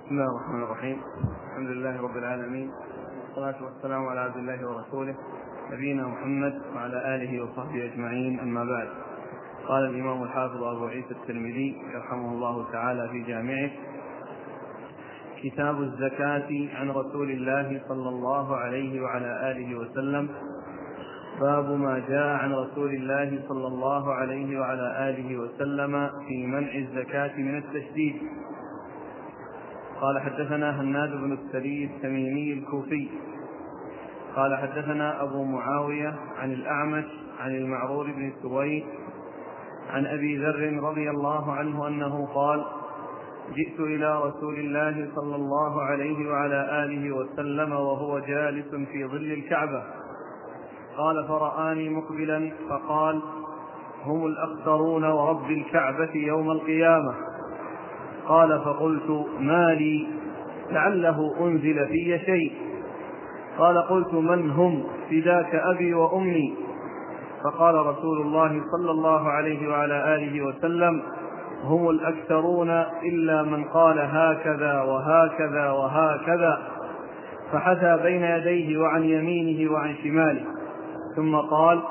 بسم الله الرحمن الرحيم. الحمد لله رب العالمين، والصلاة والسلام على عبد الله ورسوله نبينا محمد وعلى آله وصحبه أجمعين، أما بعد. قال الإمام الحافظ أبو عيسى الترمذي رحمه الله تعالى في جامعه: كتاب الزكاة عن رسول الله صلى الله عليه وعلى آله وسلم. باب ما جاء عن رسول الله صلى الله عليه وعلى آله وسلم في منع الزكاة من التشديد. قال: حدثنا هناد بن السري التميمي الكوفي قال: حدثنا أبو معاوية عن الأعمش عن المعرور بن سويد عن أبي ذر رضي الله عنه أنه قال: جئت إلى رسول الله صلى الله عليه وعلى آله وسلم وهو جالس في ظل الكعبة، قال: فرآني مقبلا فقال: هم الأخسرون ورب الكعبة يوم القيامة. قال: فقلت: ما لي؟ لعله أنزل في شيء. قال: قلت: من هم؟ فداك أبي وأمي. فقال رسول الله صلى الله عليه وعلى آله وسلم: هم الأكثرون إلا من قال هكذا وهكذا وهكذا، فحثى بين يديه وعن يمينه وعن شماله، ثم قال: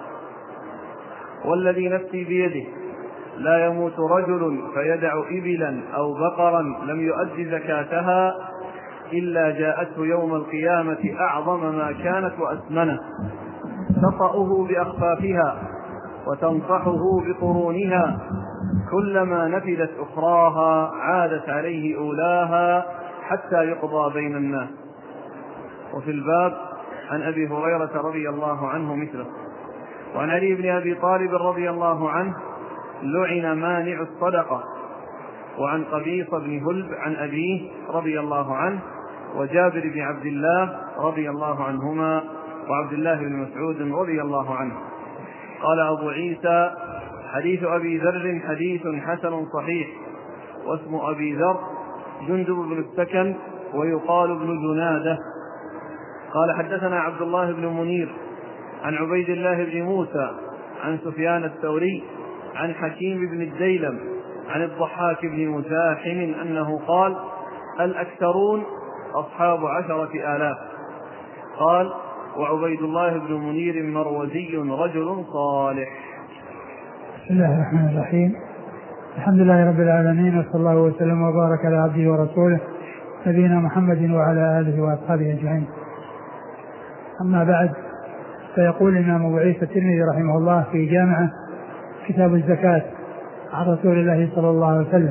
والذي نفسي بيده لا يموت رجل فيدع إبلا أو بقرا لم يؤد زكاتها إلا جاءته يوم القيامة أعظم ما كانت وأثمنه، تطأه بأخفافها وتنصحه بقرونها، كلما نفدت أخراها عادت عليه أولاها حتى يقضى بين الناس. وفي الباب عن أبي هريرة رضي الله عنه مثله. وعن علي بن أبي طالب رضي الله عنه: لعن مانع الصدقة. وعن قبيص بن هلب عن أبيه رضي الله عنه، وجابر بن عبد الله رضي الله عنهما، وعبد الله بن مسعود رضي الله عنه. قال أبو عيسى: حديث أبي ذر حديث حسن صحيح، واسم أبي ذر جندب بن السكن ويقال ابن جنادة. قال: حدثنا عبد الله بن منير عن عبيد الله بن موسى عن سفيان الثوري عن حكيم بن الديلم عن الضحاك بن مزاحم أنه قال: الأكثرون أصحاب 10,000. قال: وعبيد الله بن منير مروزي رجل صالح. بسم الله الرحمن الرحيم. الحمد لله رب العالمين، وصلى الله وسلم وبارك على عبده ورسوله نبينا محمد وعلى آله وأصحابه أجمعين. أما بعد، فيقول الإمام أبو عيسى الترمذي رحمه الله في جامعه: كتاب الزكاة عن رسول الله صلى الله عليه وسلم،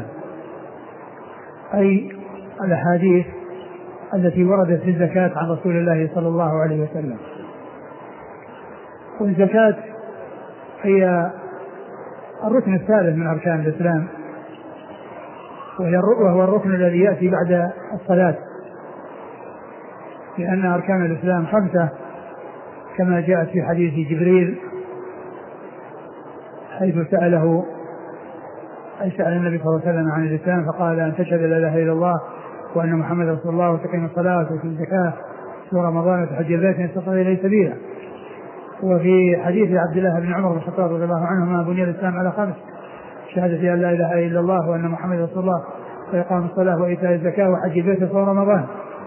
أي الأحاديث التي وردت في الزكاة عن رسول الله صلى الله عليه وسلم. والزكاة هي الركن الثالث من أركان الإسلام، وهو الركن الذي يأتي بعد الصلاة، لأن أركان الإسلام 5 كما جاءت في حديث جبريل حيث سأل النبي صلى الله عليه وسلم عن الإسلام، فقال: أن تشهد لا إله إلا الله وأن محمد رسول الله وتقيم الصلاة وتؤتي الزكاة في رمضان وتحج البيت إن استطعت إليه سبيلا. وفي حديث عبد الله بن عمر بن الخطاب رضي الله عنهما: بني الإسلام على 5: شهادة أن لا إله إلا الله وأن محمد رسول الله وإقام الصلاة وإيتاء الزكاة وحج البيت في رمضان.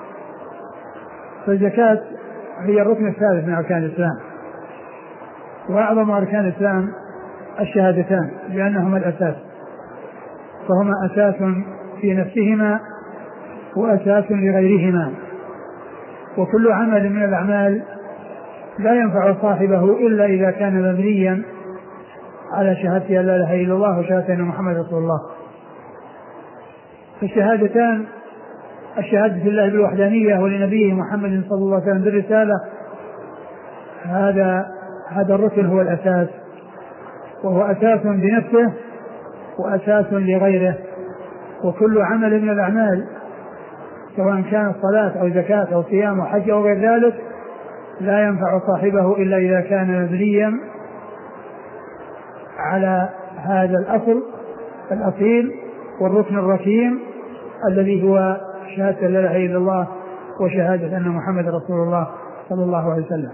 فالزكاة هي الركن الثالث من أركان الإسلام، وأعظم أركان الإسلام الشهادتان، لأنهما الأساس، فهما أساس في نفسهما وأساس لغيرهما. وكل عمل من الأعمال لا ينفع صاحبه إلا إذا كان مبنيا على شهادة أن لا إله إلا الله وشهادة أن محمد رسول الله. فالشهادتان: الشهادة لله بالوحدانية ولنبيه محمد صلى الله عليه وسلم بالرسالة، هذا الركن هو الأساس، وهو أساس بنفسه وأساس لغيره. وكل عمل من الأعمال سواء كان صلاة أو زكاة أو صيام أو حج أو غير ذلك لا ينفع صاحبه إلا إذا كان مبنيا على هذا الأصل الأصيل والركن الركين الذي هو شهادة لا إله إلا الله وشهادة أن محمد رسول الله صلى الله عليه وسلم.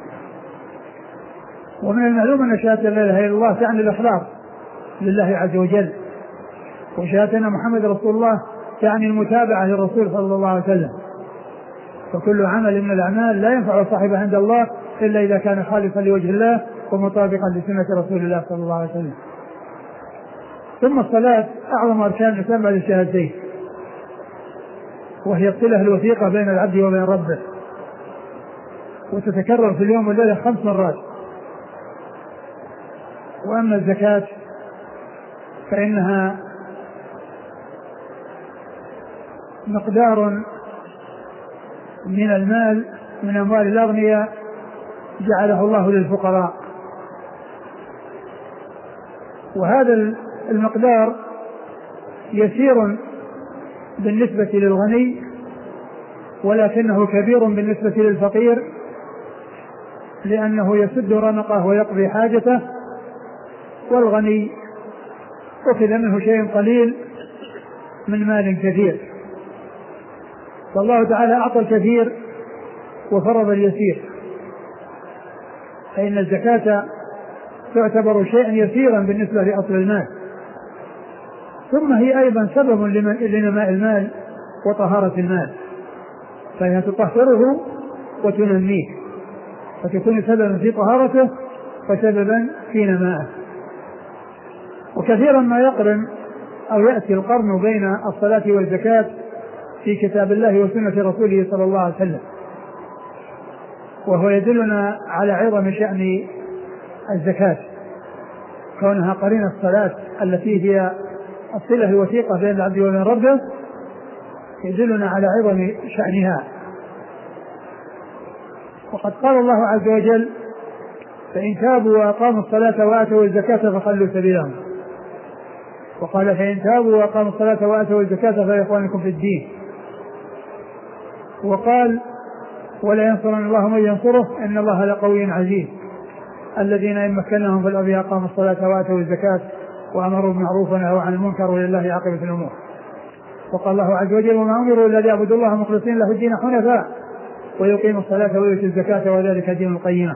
ومن المعلوم أن شهادة لا إله إلا الله تعني الإخلاص لله عز وجل، وشهادة أن محمد رسول الله يعني المتابعة للرسول صلى الله عليه وسلم. فكل عمل من الأعمال لا ينفع صاحبه عند الله إلا إذا كان خالصا لوجه الله ومطابقا لسنة رسول الله صلى الله عليه وسلم. ثم الصلاة أعظم أركان الإسلام بعد الشهادتين، وهي الصلة الوثيقة بين العبد وبين ربه، وتتكرر في اليوم والليلة 5 مرات. وأما الزكاة فإنها مقدار من المال من أموال الأغنياء جعله الله للفقراء، وهذا المقدار يسير بالنسبة للغني ولكنه كبير بالنسبة للفقير، لأنه يسد رمقه ويقضي حاجته، والغني أخذ منه شيء قليل من مال كثير. فالله تعالى أعطى الكثير وفرض اليسير، فإن الزكاة تعتبر شيئا يسيرا بالنسبة لأصل المال، ثم هي أيضا سبب لنماء المال وطهارة المال، فهي تطهره وتنميه، فتكون سببا في طهارته وسببا في نمائه. وكثيرا ما يقرن أو يأتي القرن بين الصلاة والزكاة في كتاب الله وسنة رسوله صلى الله عليه وسلم، وهو يدلنا على عظم شأن الزكاة، كونها قرينة الصلاة التي هي الصلة الوثيقة بين العبد وبين ربه، يدلنا على عظم شأنها. وقد قال الله عز وجل: فإن تابوا وأقاموا الصلاة وآتوا الزكاة فخلوا سبيلهم. وقال: فإن تابوا وأقاموا الصلاة وآتوا الزكاة فإخوانكم في الدين. وقال: ولا ينصرن الله من ينصره إن الله لقوي عزيز. الذين إن مكناهم في الأرض أقاموا الصلاة وآتوا الزكاة وأمروا بالمعروف ونهوا عن المنكر ولله عاقبة الأمور. وقال الله عز وجل: وما أمروا إلا ليعبدوا الله مخلصين له الدين حنفاء ويقيموا الصلاة ويؤتوا الزكاة وذلك دين القيمة.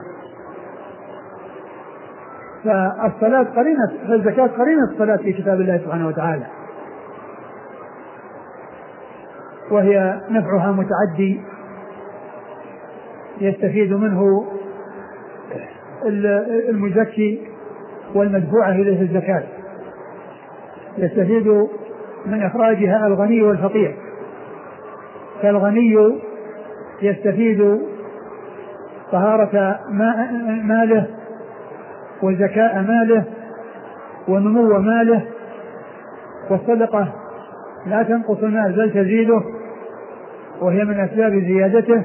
فالصلاة قرينة، فالزكاة قرينة الصلاة في كتاب الله سبحانه وتعالى، وهي نفعها متعدي يستفيد منه المزكي والمدفوع إليه الزكاة، يستفيد من إخراجها الغني والفقير. فالغني يستفيد طهارة ماله وزكاء ماله ونمو ماله، والصدقة لا تنقص المال بل تزيده، وهي من أسباب زيادته.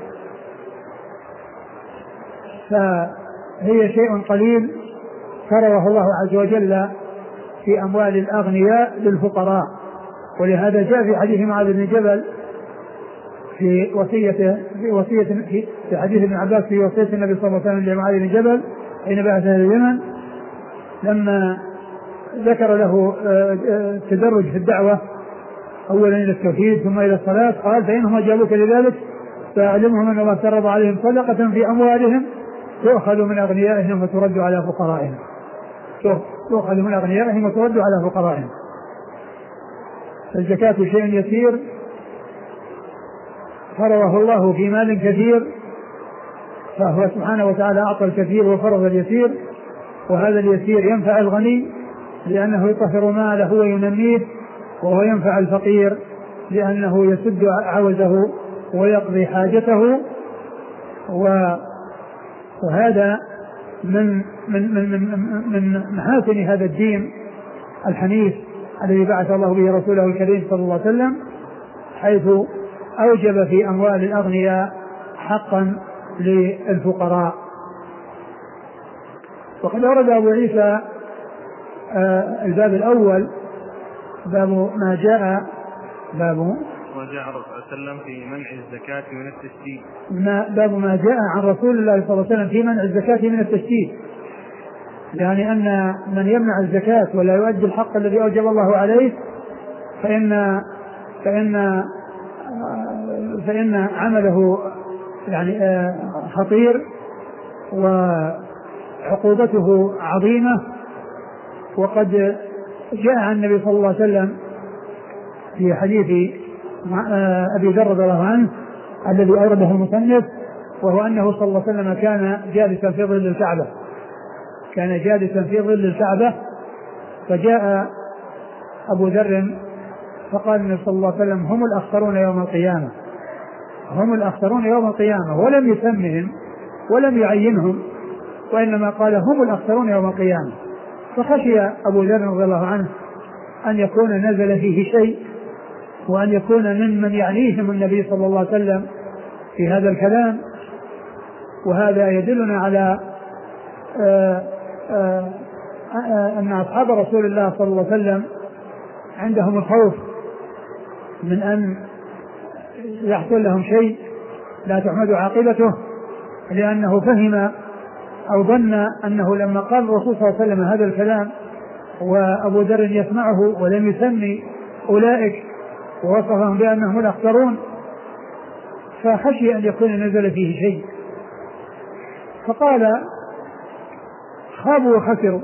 فهي شيء قليل فرضه الله عز وجل في أموال الأغنياء للفقراء. ولهذا جاء في حديث معاذ بن جبل في حديث ابن عباس في وصية النبي صلى الله عليه وسلم لمعاذ بن جبل حين بعث إلى اليمن، لما ذكر له التدرج في الدعوة، أولا إلى التوحيد ثم إلى الصلاة، قال: فإنهم أجابوك لذلك فأعلمهم أن الله فرض عليهم صدقة في أموالهم تؤخذ من أغنيائهم وترد على فقرائهم، تؤخذ من أغنيائهم وترد على فقرائهم. فالزكاة شيء يسير فرضه الله في مال كثير، فهو سبحانه وتعالى أعطى الكثير وفرض اليسير، وهذا اليسير ينفع الغني لأنه يطهر ماله وينميه، وهو ينفع الفقير لأنه يسد عوزه ويقضي حاجته. وهذا من محاسن هذا الدين الحنيف الذي بعث الله به رسوله الكريم صلى الله عليه وسلم، حيث أوجب في أموال الأغنياء حقا للفقراء. وقد أورد أبو عيسى الباب الأول باب ما جاء وجاء الرسول صلى الله عليه وسلم في منع الزكاة من التشديد، باب ما جاء عن رسول الله صلى الله عليه وسلم في منع الزكاة من التشديد، يعني أن من يمنع الزكاة ولا يؤدي الحق الذي أوجب الله عليه فإن عمله يعني خطير وعقوبته عظيمة. وقد جاء عن النبي صلى الله عليه وسلم في حديث أبي ذر رضي الله عنه الذي أورده المصنف، وهو أنه صلى الله عليه وسلم كان جالسا في ظل الكعبة، كان جالسا في ظل الكعبة، فجاء أبو ذر فقال النبي صلى الله عليه وسلم هم الأخسرون يوم القيامة، هم الأخسرون يوم القيامة، ولم يسمهم ولم يعينهم، وإنما قال هم الأخسرون يوم القيامة. فخشي أبو ذر رضي الله عنه أن يكون نزل فيه شيء، وأن يكون ممن يعنيهم النبي صلى الله عليه وسلم في هذا الكلام. وهذا يدلنا على أن أصحاب رسول الله صلى الله عليه وسلم عندهم الخوف من أن يحصل لهم شيء لا تحمد عاقبته، لأنه فهم أو ظن أنه لما قال الرسول صلى الله عليه وسلم هذا الكلام وأبو ذر يسمعه ولم يسمي أولئك ووصفهم بأنهم الأخسرون، فخشي أن يكون نزل فيه شيء، فقال خابوا وخسروا.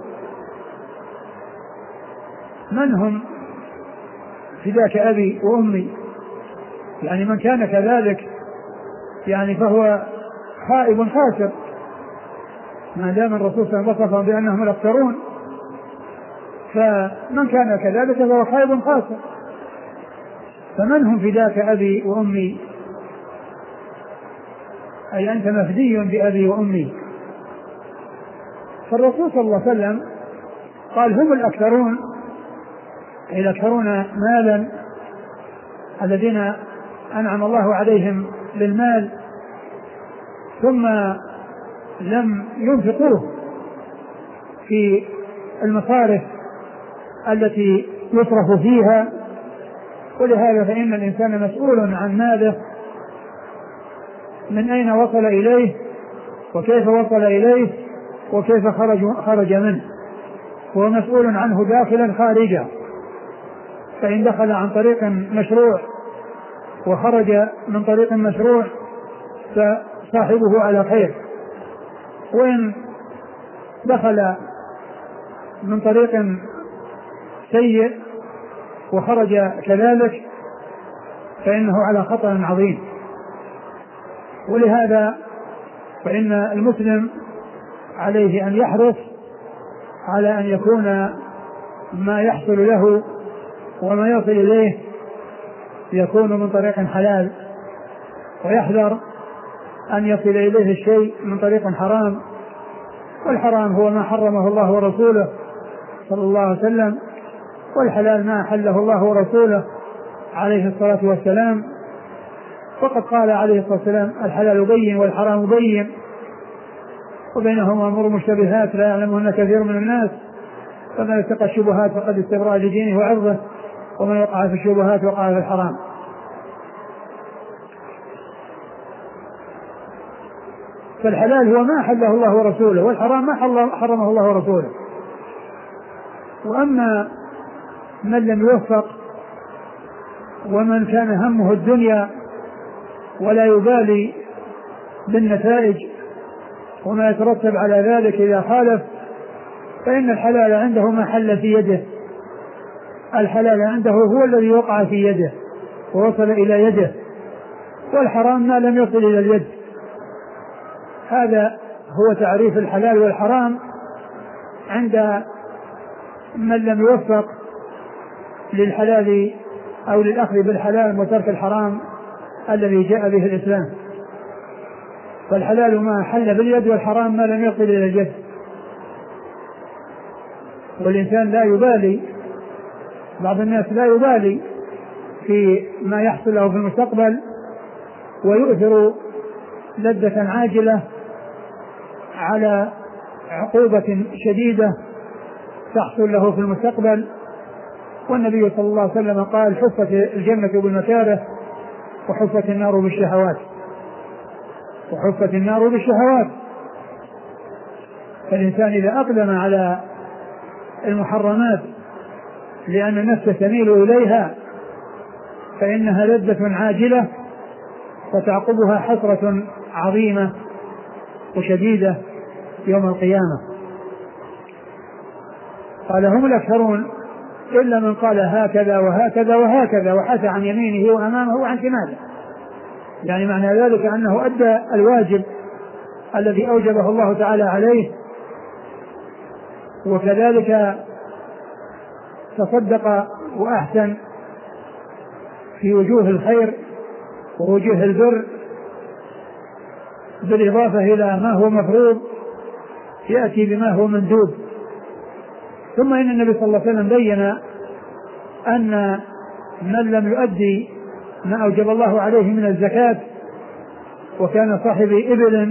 من هم؟ فداك أبي وأمي، يعني من كان كذلك يعني فهو خائب خاسر، ما دام الرسول صلى الله عليه وسلم وصفهم بأنهم الأخسرون، فمن كان كذلك فهو خائب خاسر. فمن هم فداك أبي وأمي؟ أي أنت مفدي بأبي وأمي. فالرسول صلى الله عليه وسلم قال هم الأكثرون، أي الأكثرون مالا، الذين أنعم الله عليهم بالمال ثم لم ينفقوه في المصارف التي يصرف فيها. ولهذا فإن الإنسان مسؤول عن ماله، من أين وصل إليه وكيف وصل إليه وكيف خرج منه، هو مسؤول عنه داخلا خارجا. فإن دخل عن طريق مشروع وخرج من طريق مشروع فصاحبه على خير، وإن دخل من طريق سيء وخرج كذلك فإنه على خطأ عظيم. ولهذا فإن المسلم عليه أن يحرص على أن يكون ما يحصل له وما يصل إليه يكون من طريق حلال، ويحذر أن يصل إليه الشيء من طريق حرام. والحرام هو ما حرمه الله ورسوله صلى الله عليه وسلم، والحلال ما أحله الله ورسوله عليه الصلاة والسلام. وقد قال عليه الصلاة والسلام الحلال بين والحرام بين وبينهما أمور مشتبهات لا يعلمهن كثير من الناس، فمن اتقى الشبهات فقد استبرأ لدينه وعرضه، ومن وقع في الشبهات وقع في الحرام. فالحلال هو ما أحله الله ورسوله، والحرام ما حرمه الله ورسوله. وأما من لم يوفق ومن كان همه الدنيا ولا يبالي بالنتائج وما يترتب على ذلك إذا خالف، فإن الحلال عنده ما حل في يده، الحلال عنده هو الذي وقع في يده ووصل إلى يده، والحرام ما لم يصل إلى اليد. هذا هو تعريف الحلال والحرام عند من لم يوفق للحلال أو للأخذ بالحلال وترك الحرام الذي جاء به الإسلام. فالحلال ما حل باليد، والحرام ما لم يصل إلى اليد. والإنسان لا يبالي، بعض الناس لا يبالي في ما يحصل له في المستقبل، ويؤثر لذة عاجلة على عقوبة شديدة تحصل له في المستقبل. والنبي صلى الله عليه وسلم قال حفت الجنة بالمكاره وحفت النار بالشهوات، وحفت النار بالشهوات. فالإنسان إذا أقدم على المحرمات لأن النفس تميل إليها فإنها لذة عاجلة وتعقبها حسرة عظيمة وشديدة يوم القيامة. قال هم الأكثرون إلا من قال هكذا وهكذا وهكذا وحث عن يمينه وأمامه وعن شماله. يعني معنى ذلك أنه أدى الواجب الذي أوجبه الله تعالى عليه، وكذلك تصدق وأحسن في وجوه الخير ووجوه البر، بالإضافة إلى ما هو مفروض يأتي بما هو مندوب. ثم إن النبي صلى الله عليه وسلم بين أن من لم يؤدي ما أوجب الله عليه من الزكاة وكان صاحب إبل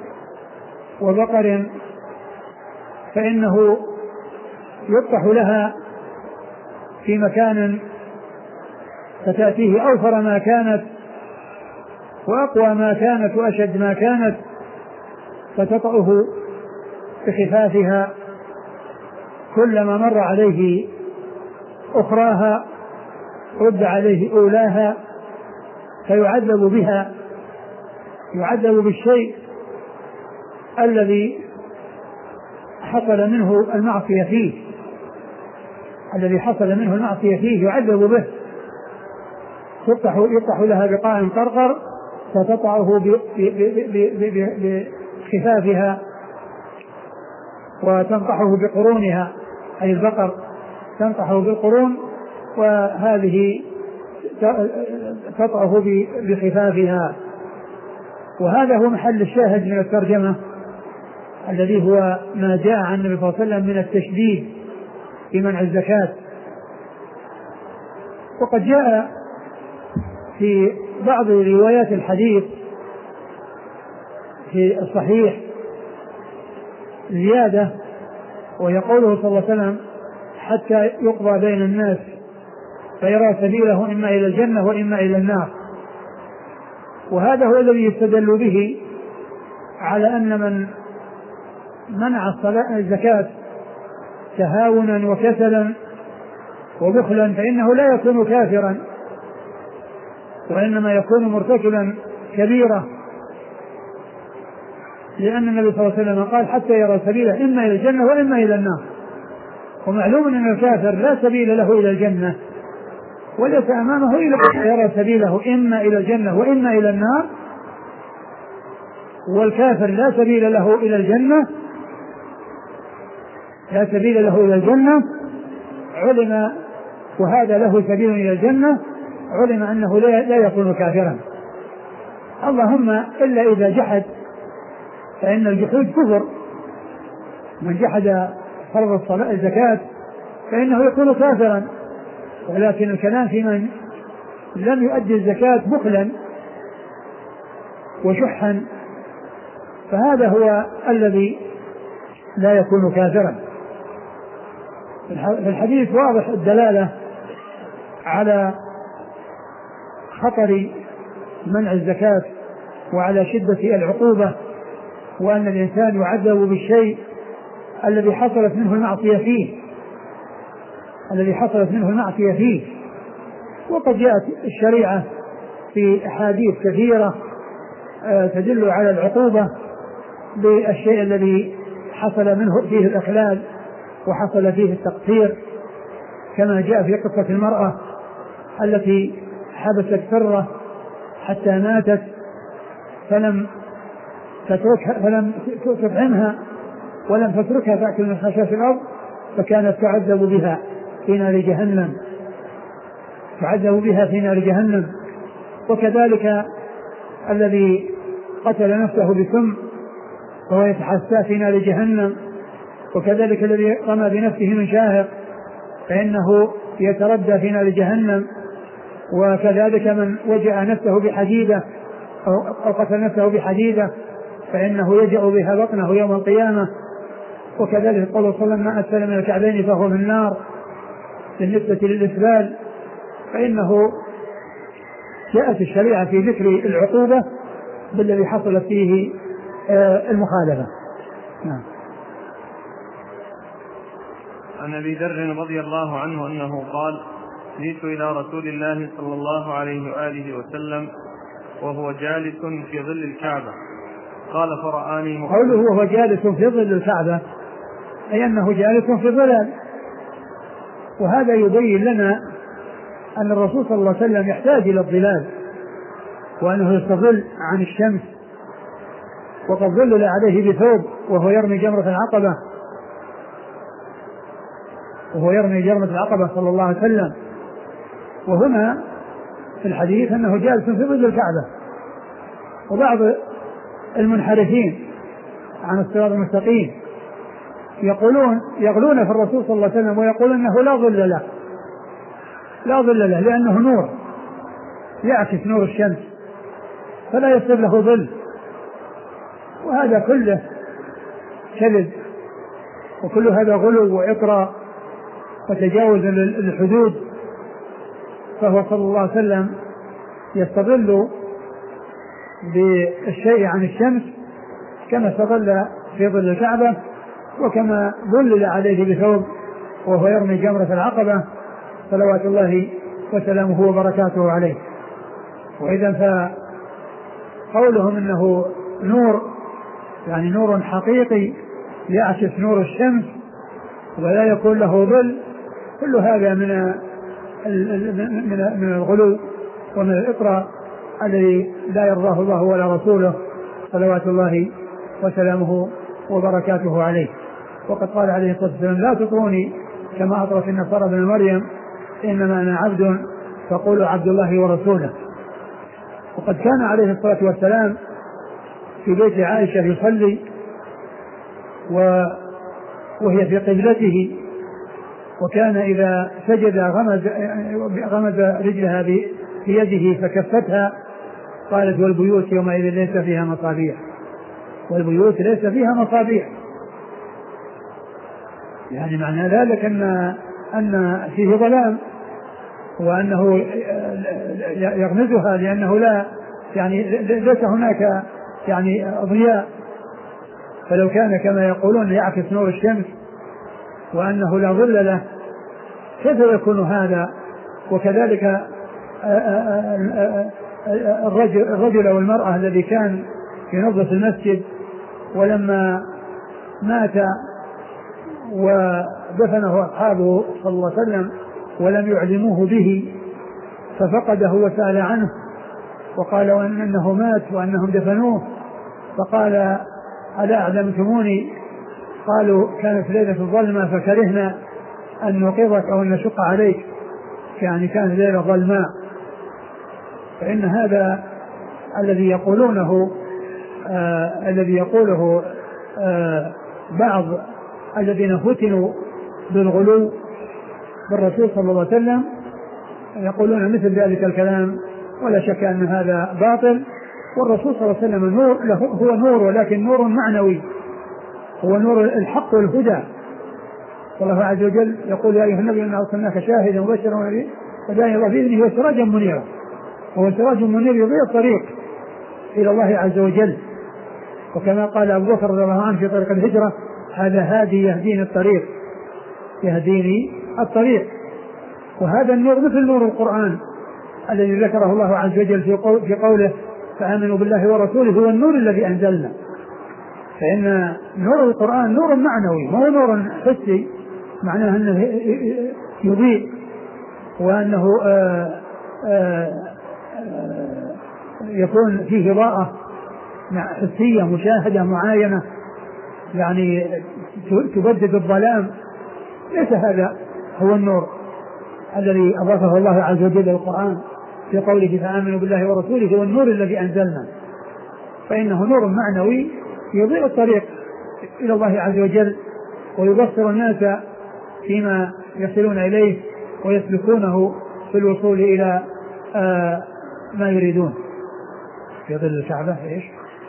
وبقر فإنه يطرح لها في مكان فتأتيه أوفر ما كانت وأقوى ما كانت وأشد ما كانت، فتطأه بخفافها، كلما مر عليه أخراها رد عليه أولاها، فيعذب بها، يعذب بالشيء الذي حصل منه المعصية فيه، الذي حصل منه المعصية فيه يعذب به. يطرح لها بقاع قرقر فتطعه بخفافها وتنطحه بقرونها، أي البقر تنطحه بالقرون، وهذه تطعه بخفافها. وهذا هو محل الشاهد من الترجمة الذي هو ما جاء عن النبي صلى الله عليه وسلم من التشديد في منع الزكاة. وقد جاء في بعض روايات الحديث في الصحيح زيادة، ويقوله صلى الله عليه وسلم حتى يقضى بين الناس فيرى سبيله إما إلى الجنة وإما إلى النار. وهذا هو الذي يستدل به على أن من منع الزكاة تهاونا وكسلا وبخلا فإنه لا يكون كافرا، وإنما يكون مرتكبا كبيرة، لأن النبي صلى الله عليه وسلم قال حتى يرى سبيله إما إلى الجنة وإما إلى النار. ومعلوم أن الكافر لا سبيل له إلى الجنة وليس أمامه إلا أن يرى سبيله إما إلى الجنة وإما إلى النار، والكافر لا سبيل له إلى الجنة، لا سبيل له إلى الجنة علم، وهذا له سبيل إلى الجنة علم أنه لا يكون كافرا، اللهم إلا إذا جحد، فإن الجحود كفر. من جحد فرض الزكاة فإنه يكون كافرا، ولكن الكلام في من لم يؤدي الزكاة بخلا وشحا، فهذا هو الذي لا يكون كافرا. في الحديث واضح الدلالة على خطر منع الزكاة وعلى شدة العقوبة، وأن الإنسان يعذب بالشيء الذي حصلت منه المعصية فيه، الذي حصلت منه المعصية فيه. وقد جاءت الشريعة في أحاديث كثيرة تدل على العقوبة بالشيء الذي حصل منه فيه الإخلال وحصل فيه التقصير، كما جاء في قصة المرأة التي حبست فرة حتى ماتت فلم تطعمها ولم تتركها تأكل من خشاش الأرض، فكانت تعذب بها في نار جهنم، تعذب بها في نار جهنم. وكذلك الذي قتل نفسه بسم وهو يتحسى في نار جهنم، وكذلك الذي رمى بنفسه من شاهق فإنه يتردى في نار جهنم، وكذلك من وجع نفسه بحديدة أو قتل نفسه بحديدة فإنه يجأ بها بطنه يوم القيامة. وكذلك قال صلى الله عليه وسلم ما أسفل من الكعبين فهو من النار. بالنسبة للإسبال فإنه جاءت الشريعة في ذكر العقوبة بالذي حصلت فيه المخالفة. نعم. عن أبي ذر رضي الله عنه أنه قال جئت إلى رسول الله صلى الله عليه وآله وسلم وهو جالس في ظل الكعبة قال فرآني قوله وهو جالس في ظل الكعبة أي أنه جالس في ظلال، وهذا يبين لنا أن الرسول صلى الله عليه وسلم يحتاج إلى الظلال، وأنه يستظل عن الشمس، وقد ظلل عليه بثوب وهو يرمي جمرة العقبة صلى الله عليه وسلم. وهنا في الحديث أنه جالس في ظل الكعبة. وبعض المنحرفين عن الصراط المستقيم يغلون في الرسول صلى الله عليه وسلم ويقولون أنه لا ظل له لأنه نور يعكس نور الشمس فلا يصير له ظل. وهذا كله كذب، وكل هذا غلو وإطراء وتجاوز الحدود. فهو صلى الله عليه وسلم يستظل بالشيء عن الشمس كما استظل في ظل الكعبة، وكما ظلل عليه بثوب وهو يرمي جمرة العقبة صلوات الله وسلامه وبركاته عليه. وإذا فقولهم إنه نور يعني نور حقيقي يعكس نور الشمس ولا يكون له ظل، كل هذا من الغلو ومن الإطراء الذي لا يرضاه الله ولا رسوله صلوات الله وسلامه وبركاته عليه. وقد قال عليه الصلاة والسلام: لا تطروني كما أطرت النصارى ابن مريم، إنما أنا عبد فقولوا عبد الله ورسوله. وقد كان عليه الصلاة والسلام في بيت عائشة يصلي وهي في قبلته، وكان إذا سجد غمز رجلها بيده فكفتها. قالت: والبيوت يومئذ ليس فيها مصابيح. يعني معنى ذلك أن فيه ظلام، وأنه يغمزها لأنه لا يعني ليس هناك يعني ضياء. فلو كان كما يقولون يعكس نور الشمس وأنه لا ظل له كيف يكون هذا؟ وكذلك الرجل أو المرأة الذي كان ينظف المسجد ولما مات ودفنه أصحابه صلى الله عليه وسلم ولم يعلموه به ففقده وسأل عنه وقالوا أنه مات وأنهم دفنوه، فقال: ألا أعلمتموني؟ قالوا: كانت ليلة الظلمة فكرهنا أن نوقظك أو أن نشق عليك، يعني كانت ليلة ظلماء. فإن هذا الذي يقوله بعض الذين فتنوا بالغلو بالرسول صلى الله عليه وسلم يقولون مثل ذلك الكلام، ولا شك أن هذا باطل. والرسول صلى الله عليه وسلم هو نور، ولكن نور معنوي، هو نور الحق والهدى. والله عز وجل يقول: يا أيها النبي إنا أرسلناك شاهدا ومبشرا وداعيا الله بإذنه وسراجا منيرا. وهو سراج منير يضيء الطريق إلى الله عز وجل. وكما قال أبو بكر رضي الله عنه في طريق الهجرة: هذا هادي يهديني الطريق. وهذا النور مثل نور القرآن الذي ذكره الله عز وجل في قوله: فآمنوا بالله ورسوله هو النور الذي أنزلنا. فإن نور القرآن نور معنوي، ما هو نور حسي، معناه أنه يضيء، وأنه يكون فيه إضاءة حسية مشاهدة معاينة، يعني تبدد الظلام. ليس هذا هو النور الذي أضافه الله عز وجل للقرآن في قوله: فآمنوا بالله ورسوله هو النور الذي أنزلنا. فإنه نور معنوي يضيء الطريق إلى الله عز وجل ويبصر الناس فيما يصلون إليه ويسلكونه في الوصول إلى ما يريدون. في ظل الكعبة إيش؟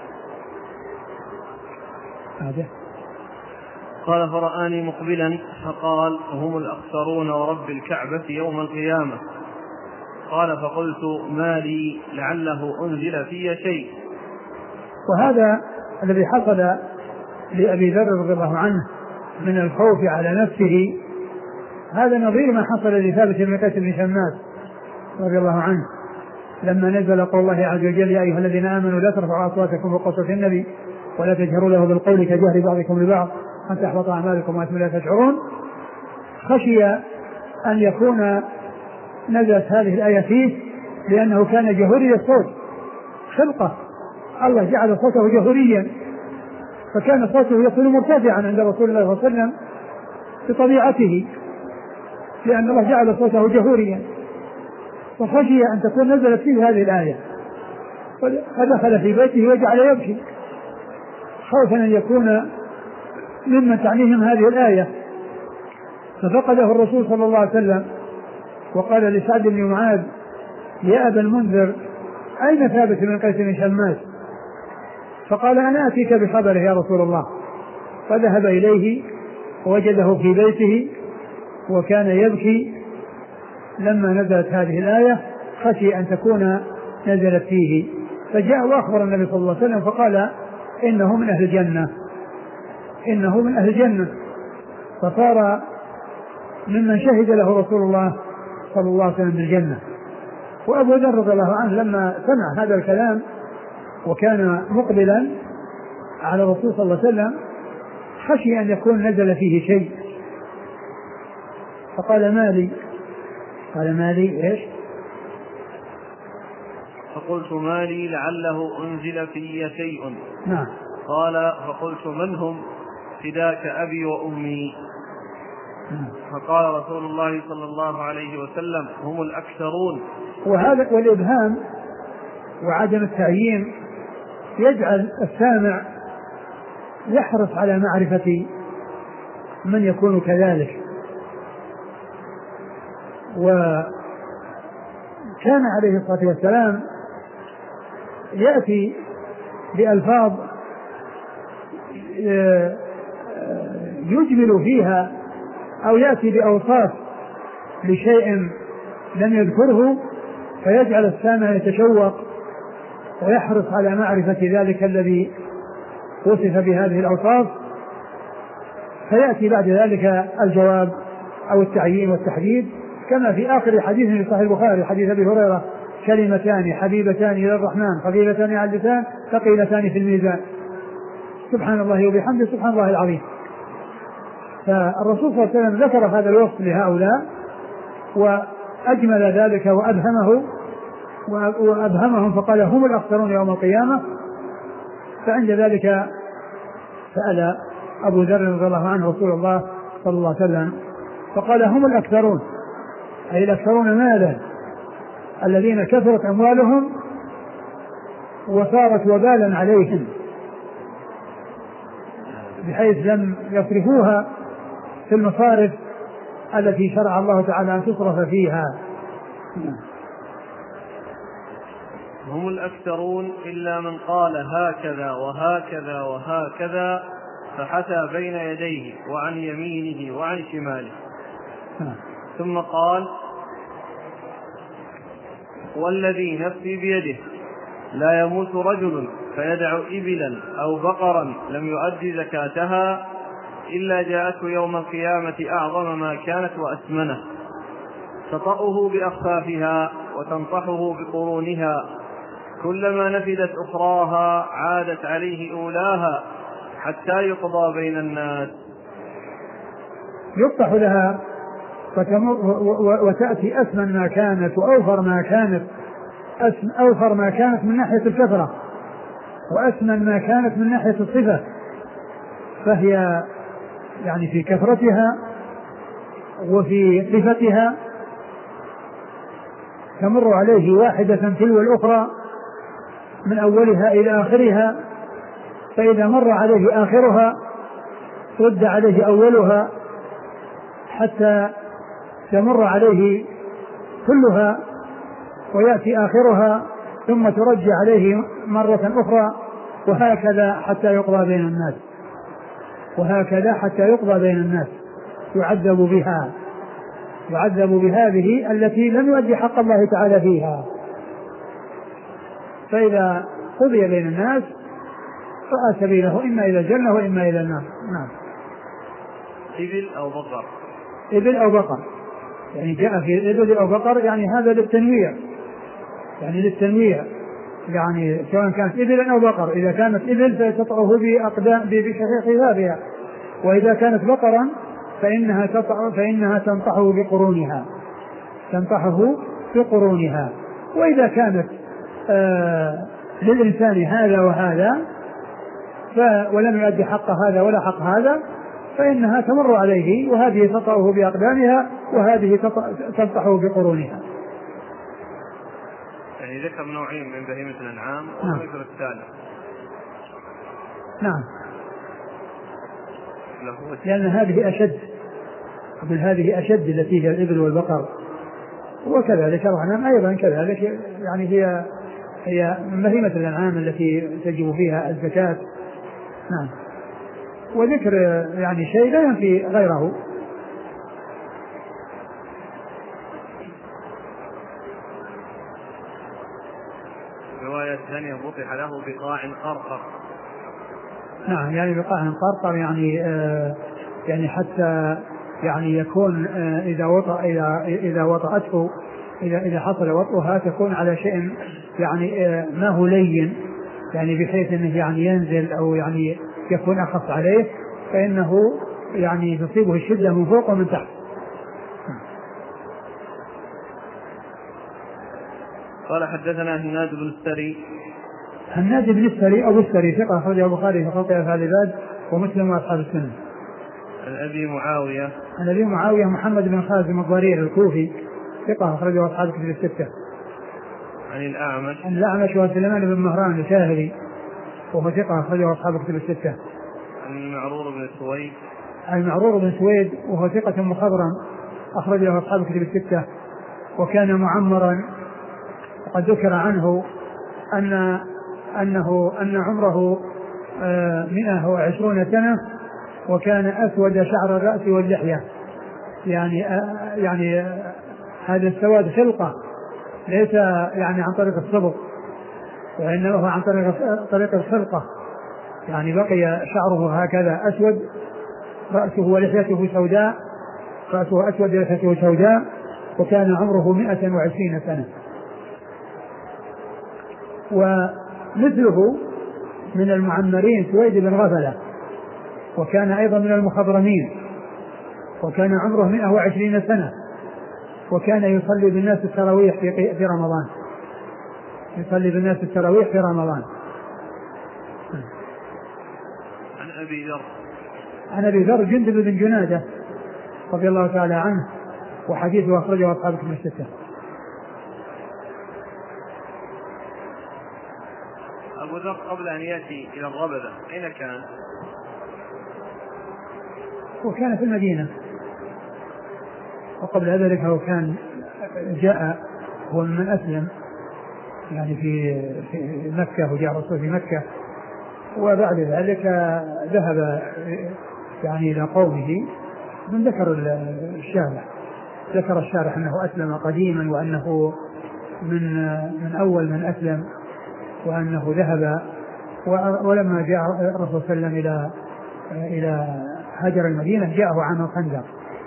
هذا قال: فرآني مقبلا فقال: هم الأخسرون ورب الكعبة يوم القيامة. قال: فقلت: ما لي لعله أنزل في شيء. وهذا الذي حصل لأبي ذر رضي الله عنه من الخوف على نفسه هذا نظير ما حصل لثابت بن قيس بن شماس رضي الله عنه لما نزل قول الله عز وجل: يا أيها الذين آمنوا لا ترفعوا أصواتكم فوق صوت النبي ولا تجهروا له بالقول كجهر بعضكم لبعض أن تحبط أعمالكم وأنتم لا تشعرون. خشي أن يكون نزلت هذه الآية فيه لأنه كان جهوري الصوت خلقة، الله جعل صوته جهوريا، فكان صوته يصل مرتفعا عند رسول الله صلى الله عليه وسلم بطبيعته، لأن الله جعل صوته جهوريا، فخشي أن تكون نزلت فيه هذه الآية، فدخل في بيته وجعل يبكي خوفا أن يكون ممن تعنيهم هذه الآية. ففقده الرسول صلى الله عليه وسلم وقال لسعد بن معاذ: يا أبا المنذر، أين ثابت بن قيس بن شماس؟ فقال: أنا أتيك بخبره يا رسول الله. فذهب إليه ووجده في بيته وكان يبكي لما نزلت هذه الآية، خشي أن تكون نزلت فيه، فجاء وأخبر النبي صلى الله عليه وسلم فقال: إنه من أهل الجنة، إنه من أهل الجنة، فصار ممن شهد له رسول الله صلى الله عليه وسلم بالجنة. وأبو ذر رضي الله عنه لما سمع هذا الكلام وكان مقبلا على الرسول صلى الله عليه وسلم خشي أن يكون نزل فيه شيء، فقال: ما لي؟ قال: ما لي إيش؟ فقلت: ما لي لعله أنزل في شيء. نعم. قال: فقلت: من هم؟ فداك أبي وأمي. فقال رسول الله صلى الله عليه وسلم: هم الأكثرون. وهذا والإبهام وعدم التعيين يجعل السامع يحرص على معرفة من يكون كذلك. وكان عليه الصلاة والسلام يأتي بألفاظ يجمل فيها أو يأتي بأوصاف لشيء لم يذكره، فيجعل السامع يتشوق ويحرص على معرفة ذلك الذي وصف بهذه الأوصاف، فيأتي بعد ذلك الجواب أو التعيين والتحديد، كما في آخر حديث في صحيح البخاري حديث أبي هريرة: كلمتان حبيبتان إلى الرحمن خفيفتان على اللسان ثقيلتان في الميزان، سبحان الله وبحمده سبحان الله العظيم. فالرسول صلى الله عليه وسلم ذكر هذا الوصف لهؤلاء وأجمل ذلك وأبهمهم فقال: هم الأخسرون يوم القيامة. فعند ذلك سأل أبو ذر رضي الله عنه رسول الله صلى الله عليه وسلم فقال: هم الأكثرون، أي الأكثرون مالا، الذين كثرت أموالهم وصارت وبالا عليهم بحيث لم يصرفوها في المصارف التي شرع الله تعالى أن تصرف فيها. هم الأكثرون إلا من قال هكذا وهكذا وهكذا فحثى بين يديه وعن يمينه وعن شماله. ثم قال: والذي نفسي بيده لا يموت رجل فيدع إبلا أو بقرا لم يؤد زكاتها إلا جاءته يوم القيامة أعظم ما كانت وأثمنه، تطأه بأخفافها وتنطحه بقرونها، كلما نفدت أخراها عادت عليه أولاها حتى يقضى بين الناس. يفتح لها وتأتي أثمن ما كانت وأوفر ما كانت من ناحية الكثرة، وأثمن ما كانت من ناحية الصفة، فهي يعني في كثرتها وفي صفتها تمر عليه واحدة تلو الأخرى من أولها إلى آخرها، فإذا مر عليه آخرها رد عليه أولها حتى تمر عليه كلها ويأتي آخرها ثم ترجع عليه مرة أخرى، وهكذا حتى يقضى بين الناس، يعذب بهذه التي لم يؤدي حق الله تعالى فيها. فإذا قضي بين الناس رأى سبيله إما إلى الجنة وإما إلى النار. نعم. إبل أو بقر يعني جاء في إبل أو بقر، يعني هذا للتنويع، يعني سواء كانت إبل أو بقر. إذا كانت إبل فتطعه بشحيح ذابها، وإذا كانت بقرا فإنها تنطحه بقرونها. وإذا كانت للإنسان هذا وهذا ولم يؤدي حق هذا ولا حق هذا فإنها تمر عليه، وهذه تطأه بأقدامها وهذه تنطحه بقرونها. يعني ذكر نوعين من بهيمة الأنعام وذكر الثالث. نعم، لأن هذه أشد التي هي الإبل والبقر، وكذلك الأنعام أيضا كذلك، يعني هي من بهيمة الأنعام التي تجب فيها الزكاة. نعم، وذكر يعني شيء لا ينفي غيره. الرواية الثانية بطح له بقاع قرقر. نعم، يعني بقاع قرقر يعني حتى يعني يكون إذا وطأته إذا حصل وطئها تكون على شيء يعني ما هو لين، يعني بحيث أنه يعني ينزل أو يعني يكون أخف عليه، فإنه يعني تصيبه الشدة من فوق ومن تحت. قال حدثنا هناد بن السري أبو السري ثقة أخرجه البخاري في خلق أفعال العباد ومسلم وأصحاب السنة. عن أبي معاوية محمد بن خازم الضرير الكوفي ثقة أخرجه أصحاب الكتب الستة. عن الأعمش وسليمان بن مهران الشاهري وهو ثقة أخرجه أصحاب الكتب الستة. عن المعرور بن سويد وهو ثقة مخضرم أخرجه أصحاب الكتب الستة، وكان معمرا، وقد ذكر عنه أن عمره 120 سنة، وكان أسود شعر الرأس واللحية، يعني هذا السواد خلقة ليس يعني عن طريق الصبغ، وإنما هو عن طريق الخلقة، يعني بقي شعره هكذا أسود، رأسه ولحيته سوداء، رأسه أسود ولحيته سوداء، وكان عمره 120 سنة. ومثله من المعمرين سويد بن غفلة، وكان أيضا من المخضرمين، وكان عمره 120 سنة، وكان يصلي بالناس التراويح في رمضان. عن أبي ذر جندب بن جنادة رضي الله تعالى عنه، وحديثه أخرجه أصحاب الكتب الستة. أبو ذر قبل أن يأتي إلى الربذة أين كان؟ وكان في المدينة، وقبل ذلك هو كان هو من أسلم يعني في مكة، وجاء الرسول في مكة، وبعد ذلك ذهب يعني إلى قومه. من ذكر الشارح أنه أسلم قديما، وأنه من أول من أسلم، وأنه ذهب، ولما جاء الرسول صلى الله عليه وسلم إلى هاجر المدينة جاءه عام الخندق.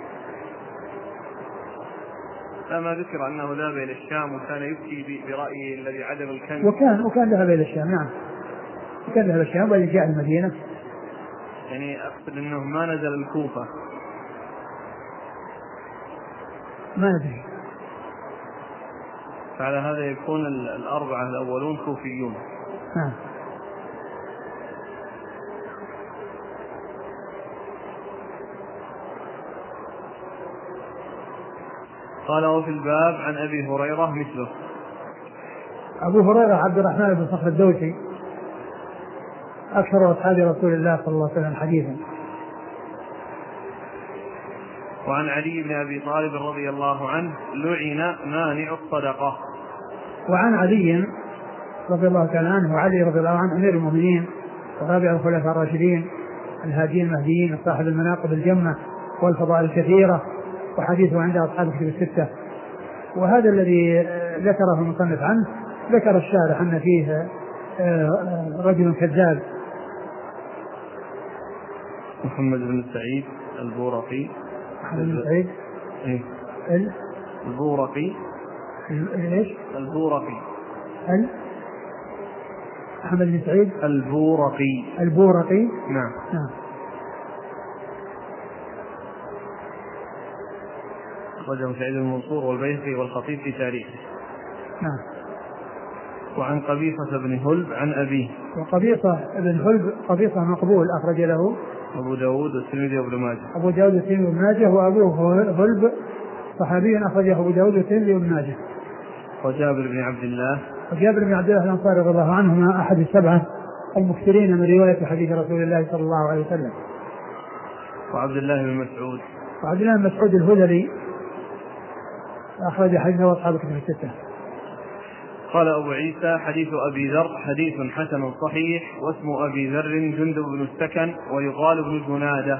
لما ذكر أنه ذهب إلى الشام وكان يفتي برأيه الذي عدم الكنز، وكان ذهب إلى الشام. نعم، وكان ذهب إلى الشام وجاء المدينة. يعني أقصد أنه ما نزل الكوفة، ما ندري. فعلى هذا يكون الأربعة الأولون كوفيون. نعم. قال وفي الباب عن أبي هريرة مثله. أبو هريرة عبد الرحمن بن صخر الدوسي أكثر أصحاب رسول الله صلى الله عليه وسلم حديثا. وعن علي بن أبي طالب رضي الله عنه لعن مانع الصدقة. وعن علي رضي الله تعالى عنه، وعلي رضي الله عنه أمير المؤمنين ورابع الخلفاء الراشدين الهاديين المهديين صاحب المناقب الجمة والفضائل الكثيرة، وحديثه عند أصحاب الكتب الستة. وهذا الذي ذكره المصنف عنه ذكر الشارح أن فيه رجل كذاب. محمد بن سعيد البورقي. محمد بن سعيد البورقي. ايش؟ البورقي. محمد بن سعيد البورقي. البورقي. نعم. أخرجه سعيد بن منصور والبيهقي والخطيب في تاريخه. نعم. وعن قبيصة بن هلب عن أبيه. وقبيصة بن هلب قبيصة مقبول أخرج له أبو داود والترمذي وابن ماجه. أبو داود والترمذي وابن ماجه. وأبوه هلب صحابي أخرجه أبو داود والترمذي وابن ماجه. وجابر بن عبد الله. وجابر بن عبد الله الأنصاري رضي الله عنهما أحد السبعة المكثرين من رواية حديث رسول الله صلى الله عليه وسلم. وعبد الله بن مسعود. وعبد الله بن مسعود الهذلي أخرج حديثه وأصحاب الكتب الستة. قال أبو عيسى حديث أبي ذر حديث حسن صحيح، واسم أبي ذر جندب بن السكن ويقال ابن جنادة.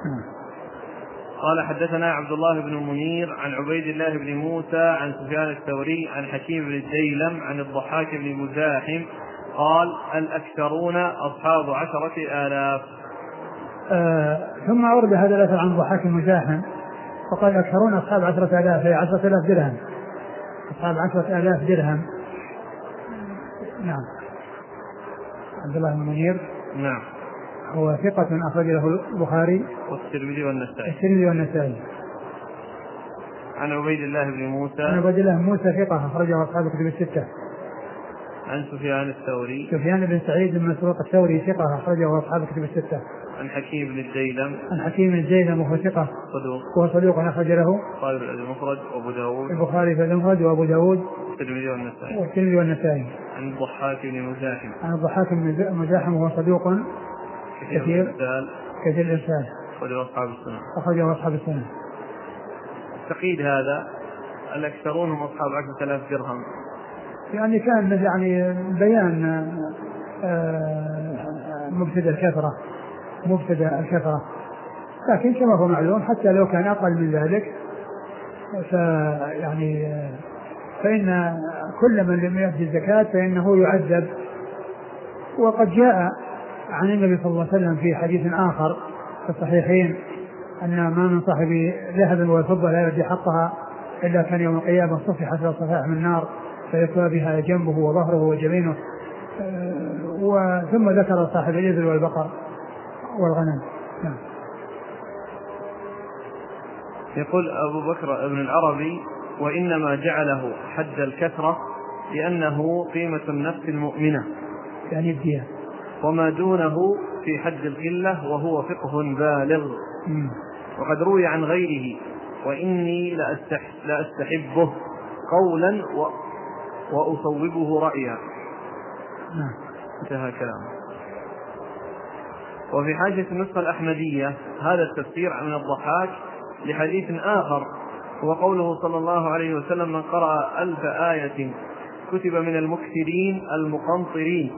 قال حدثنا عبد الله بن منير عن عبيد الله بن موسى عن سفيان الثوري عن حكيم بن الديلم عن الضحاك بن مزاحم قال الأكثرون أصحاب 10,000. ثم أورد هذا الأثر عن الضحاك بن مزاحم فقال الأكثرون أصحاب 10,000 هي 10,000 درهم، أصحاب 10,000 درهم. نعم. عبد الله بن منير نعم هو ثقة أخرج له البخاري والترمذي والنسائي. عن عبيد الله بن موسى. عن عبيد الله بن موسى ثقة أخرجه أصحاب الكتب الستة. عن سفيان الثوري. سفيان بن سعيد بن مسروق الثوري ثقة أخرجه أصحاب الكتب الستة. عن حكيم بن الديلم. عن حكيم بن الديلم وهو ثقة وهو صدوق أخرج له البخاري في المفرد وأبو داود. البخاري في المفرد وأبو داود والترمذي والنسائي. عن الضحاك بن مزاحم. عن الضحاك بن مزاحم وهو صدوق كثير الإرسال أخرجه أصحاب السنة. تقييد هذا الأكثرون هم أصحاب 10,000 درهم، يعني كان يعني بيان مبتدأ الكثرة، لكن كما هو معلوم حتى لو كان أقل من ذلك فإن كل من لم يؤدي الزكاة فإنه يعذب. وقد جاء عن النبي صلى الله عليه وسلم في حديث آخر في الصحيحين أن ما من صاحب ذهب وفضة لا يؤدي حقها إلا كان يوم القيامة صفحت صفائح من النار فيكوى بها جنبه وظهره وجبينه. ثم ذكر صاحب الإبل والبقر والغنم. يقول أبو بكر ابن العربي وإنما جعله حد الكثرة لأنه قيمة النفس المؤمنة يعني الدية، وما دونه في حد القلة وهو فقه بالغ. وقد روي عن غيره وإني لأستحبه قولا وأصوبه رأيا. انتهى كلامه. وفي حاجة النسخة الأحمدية هذا التفسير من الضحاك لحديث آخر هو قوله صلى الله عليه وسلم من قرأ 1000 آية كتب من المكثرين المقنطرين.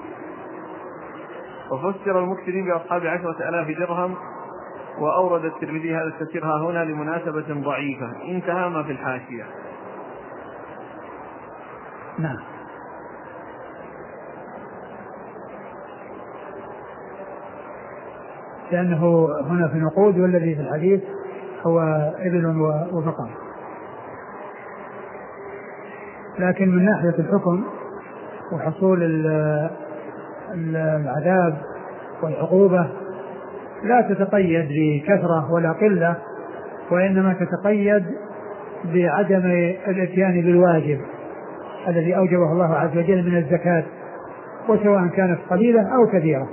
وفسر المكثرين بأصحاب 10,000 درهم. وأورد الترمذي هذا التفسير هنا لمناسبة ضعيفة. انتهى ما في الحاشية. نعم. لأنه هنا في نقود والذي في الحديث هو إبل وبقر. لكن من ناحية الحكم وحصول العذاب والعقوبة لا تتقيد بكثرة ولا قلة، وإنما تتقيد بعدم الاتيان بالواجب الذي أوجبه الله عز وجل من الزكاة، وسواء كانت قليلة أو كثيرة.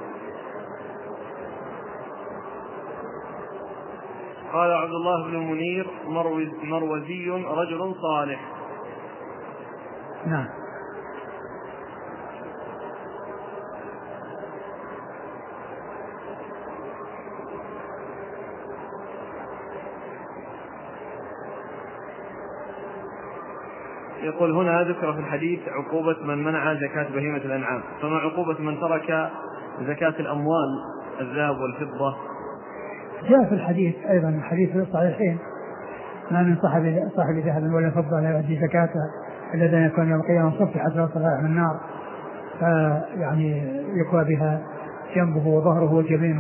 قال عبد الله بن منير مروزي رجل صالح. نعم. يقول هنا ذكر في الحديث عقوبة من منع زكاة بهيمة الأنعام، فما عقوبة من ترك زكاة الأموال الذهب والفضة؟ جاء في الحديث أيضا حديث الصحيحين ما من صاحب ذهب ولا فضة لا يؤدي زكاته الذين يكون يوم القيامة صفحة حتى صفائح من النار فيعني يكوى بها جنبه وظهره وجبينه.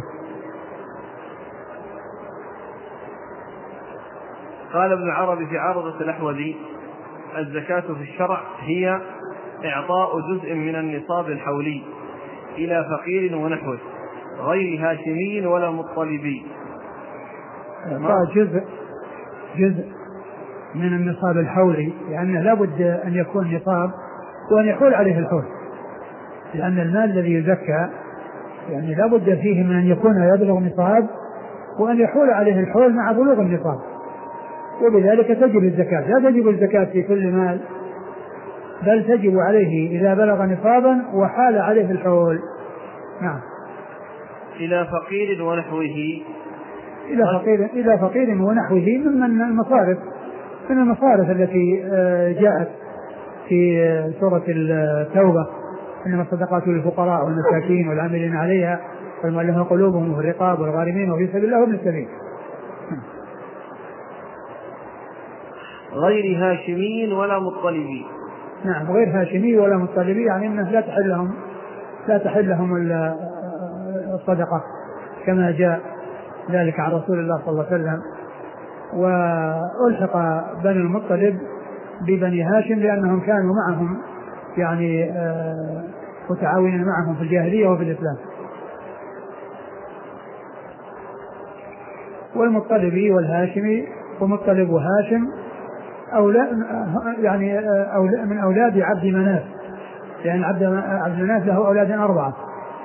قال ابن عربي في عارضة الأحوذي الزكاة في الشرع هي إعطاء جزء من النصاب الحولي إلى فقير ونحوه غير هاشمي ولا مطلبي. جزء من النصاب الحولي، لأنه لا بد أن يكون نصاب وأن يحول عليه الحول، لأن المال الذي يزكى يعني لا بد فيه من أن يكون يبلغ نصاب وأن يحول عليه الحول مع بلوغ النصاب، وبذلك تجب الزكاة. لا تجب الزكاة في كل مال، بل تجب عليه إذا بلغ نصابا وحال عليه الحول. نعم. إلى فقير ونحوه، إلى فقير ونحوه من المصارف، من المصارف التي جاءت في سورة التوبة: إنما الصدقات للفقراء والمساكين والعاملين عليها والمؤلفة قلوبهم وفي الرقاب والغارمين وفي سبيل الله وابن السبيل. غير هاشمي ولا مطلبي. نعم، غير هاشمي ولا مطلبي، يعني أنه لا تحل لهم الصدقة كما جاء ذلك عن رسول الله صلى الله عليه وسلم. وألحق بني المطلب ببني هاشم لأنهم كانوا معهم يعني متعاونين معهم في الجاهلية وفي الإسلام. والمطلبي والهاشمي، ومطلب وهاشم يعني من أولاد عبد مناف، لأن عبد مناف له أولاد 4: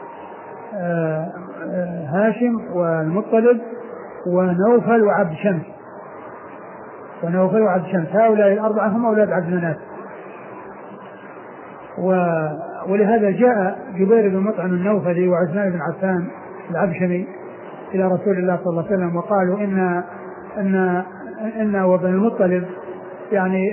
هاشم والمطلب ونوفل وعبد شمس. هؤلاء 4 هم أولاد عبد مناف. ولهذا جاء جبير بن مطعم النوفلي وعثمان بن عفان العبشمي إلى رسول الله صلى الله عليه وسلم وقالوا إن وبن المطلب يعني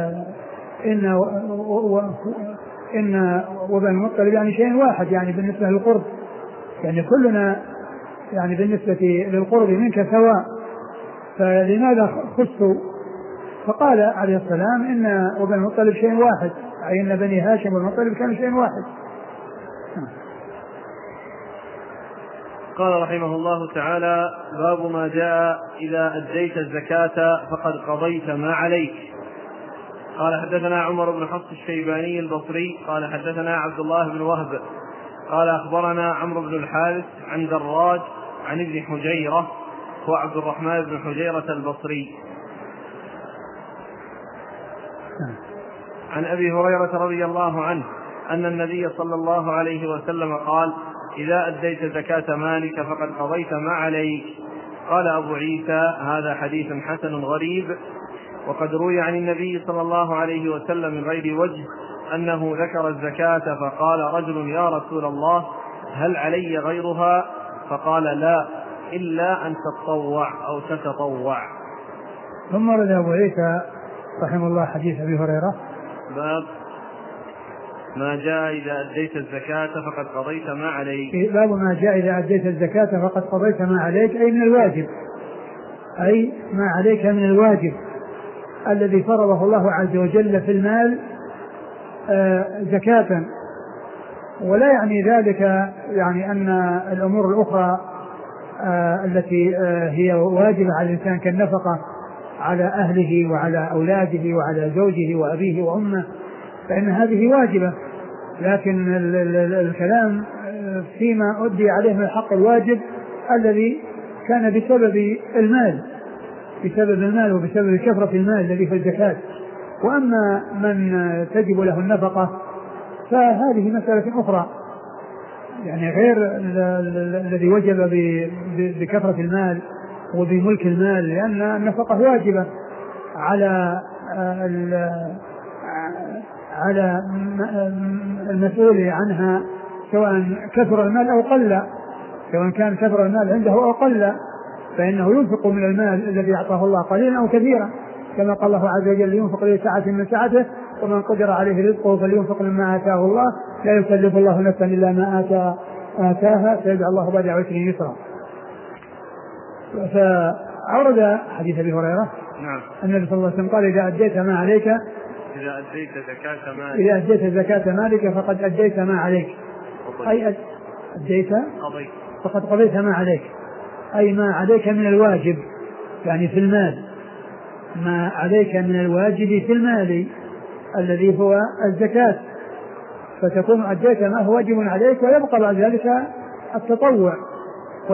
إن وبن المطلب يعني شيء واحد، يعني بالنسبة للقرب، يعني كلنا يعني بالنسبة للقرب منك سواء، فلماذا خصوا؟ فقال عليه السلام إن وبن المطلب شيء واحد، أي إن بني هاشم والمطلب كانوا شيء واحد. قال رحمه الله تعالى: باب ما جاء إذا أديت الزكاة فقد قضيت ما عليك. قال حدثنا عمر بن حفص الشيباني البصري قال حدثنا عبد الله بن وهب قال أخبرنا عمرو بن الحارث عن دراج عن ابن حجيرة هو عبد الرحمن بن حجيرة البصري عن أبي هريرة رضي الله عنه أن النبي صلى الله عليه وسلم قال: إذا أديت زكاة مالك فقد قضيت ما عليك. قال أبو عيسى: هذا حديث حسن غريب، وقد روي عن النبي صلى الله عليه وسلم من غير وجه أنه ذكر الزكاة فقال رجل: يا رسول الله هل علي غيرها؟ فقال: لا، إلا أن تتطوع أو تتطوع. ثم رد أبو عيسى رحمه الله حديث أبي هريرة: باب ما جاء إذا أديت الزكاة فقد قضيت ما عليك. باب ما جاء إذا أديت الزكاة فقد قضيت ما عليك، أي من الواجب، أي ما عليك من الواجب الذي فرضه الله عز وجل في المال زكاة. ولا يعني ذلك يعني أن الأمور الأخرى التي هي واجبة على الإنسان كالنفقة على أهله وعلى أولاده وعلى زوجه وأبيه وأمه فإن هذه واجبة، لكن الكلام فيما أدي عليه من الحق الواجب الذي كان بسبب المال وبسبب كثرة المال الذي في الزكاة. وأما من تجب له النفقة فهذه مسألة أخرى، يعني غير الذي وجب بكثرة المال وبملك المال، لأن النفقة واجبة على المسؤول عنها سواء كثر المال أو قل، سواء كان كثر المال عنده أو قل، فإنه ينفق من المال الذي أعطاه الله قليلا أو كثيرا، كما قال الله عز وجل: ينفق ذو سعة من سعته ومن قدر عليه رزقه فلينفق مما آتاه الله لا يكلف الله نفسا إلا ما آتاها سيجعل الله بعد عسر يسرا. فأورد حديث أبي هريرة النبي صلى الله عليه وسلم قال: إذا أديت ما عليك، إذا أديت زكاة مالك فقد أديت ما عليك، أي أديت فقد قضيت ما عليك، أي ما عليك من الواجب، يعني في المال، ما عليك من الواجب في المال الذي هو الزكاة، فتكون أديت ما هو واجب عليك، ويبقى بعد ذلك التطوع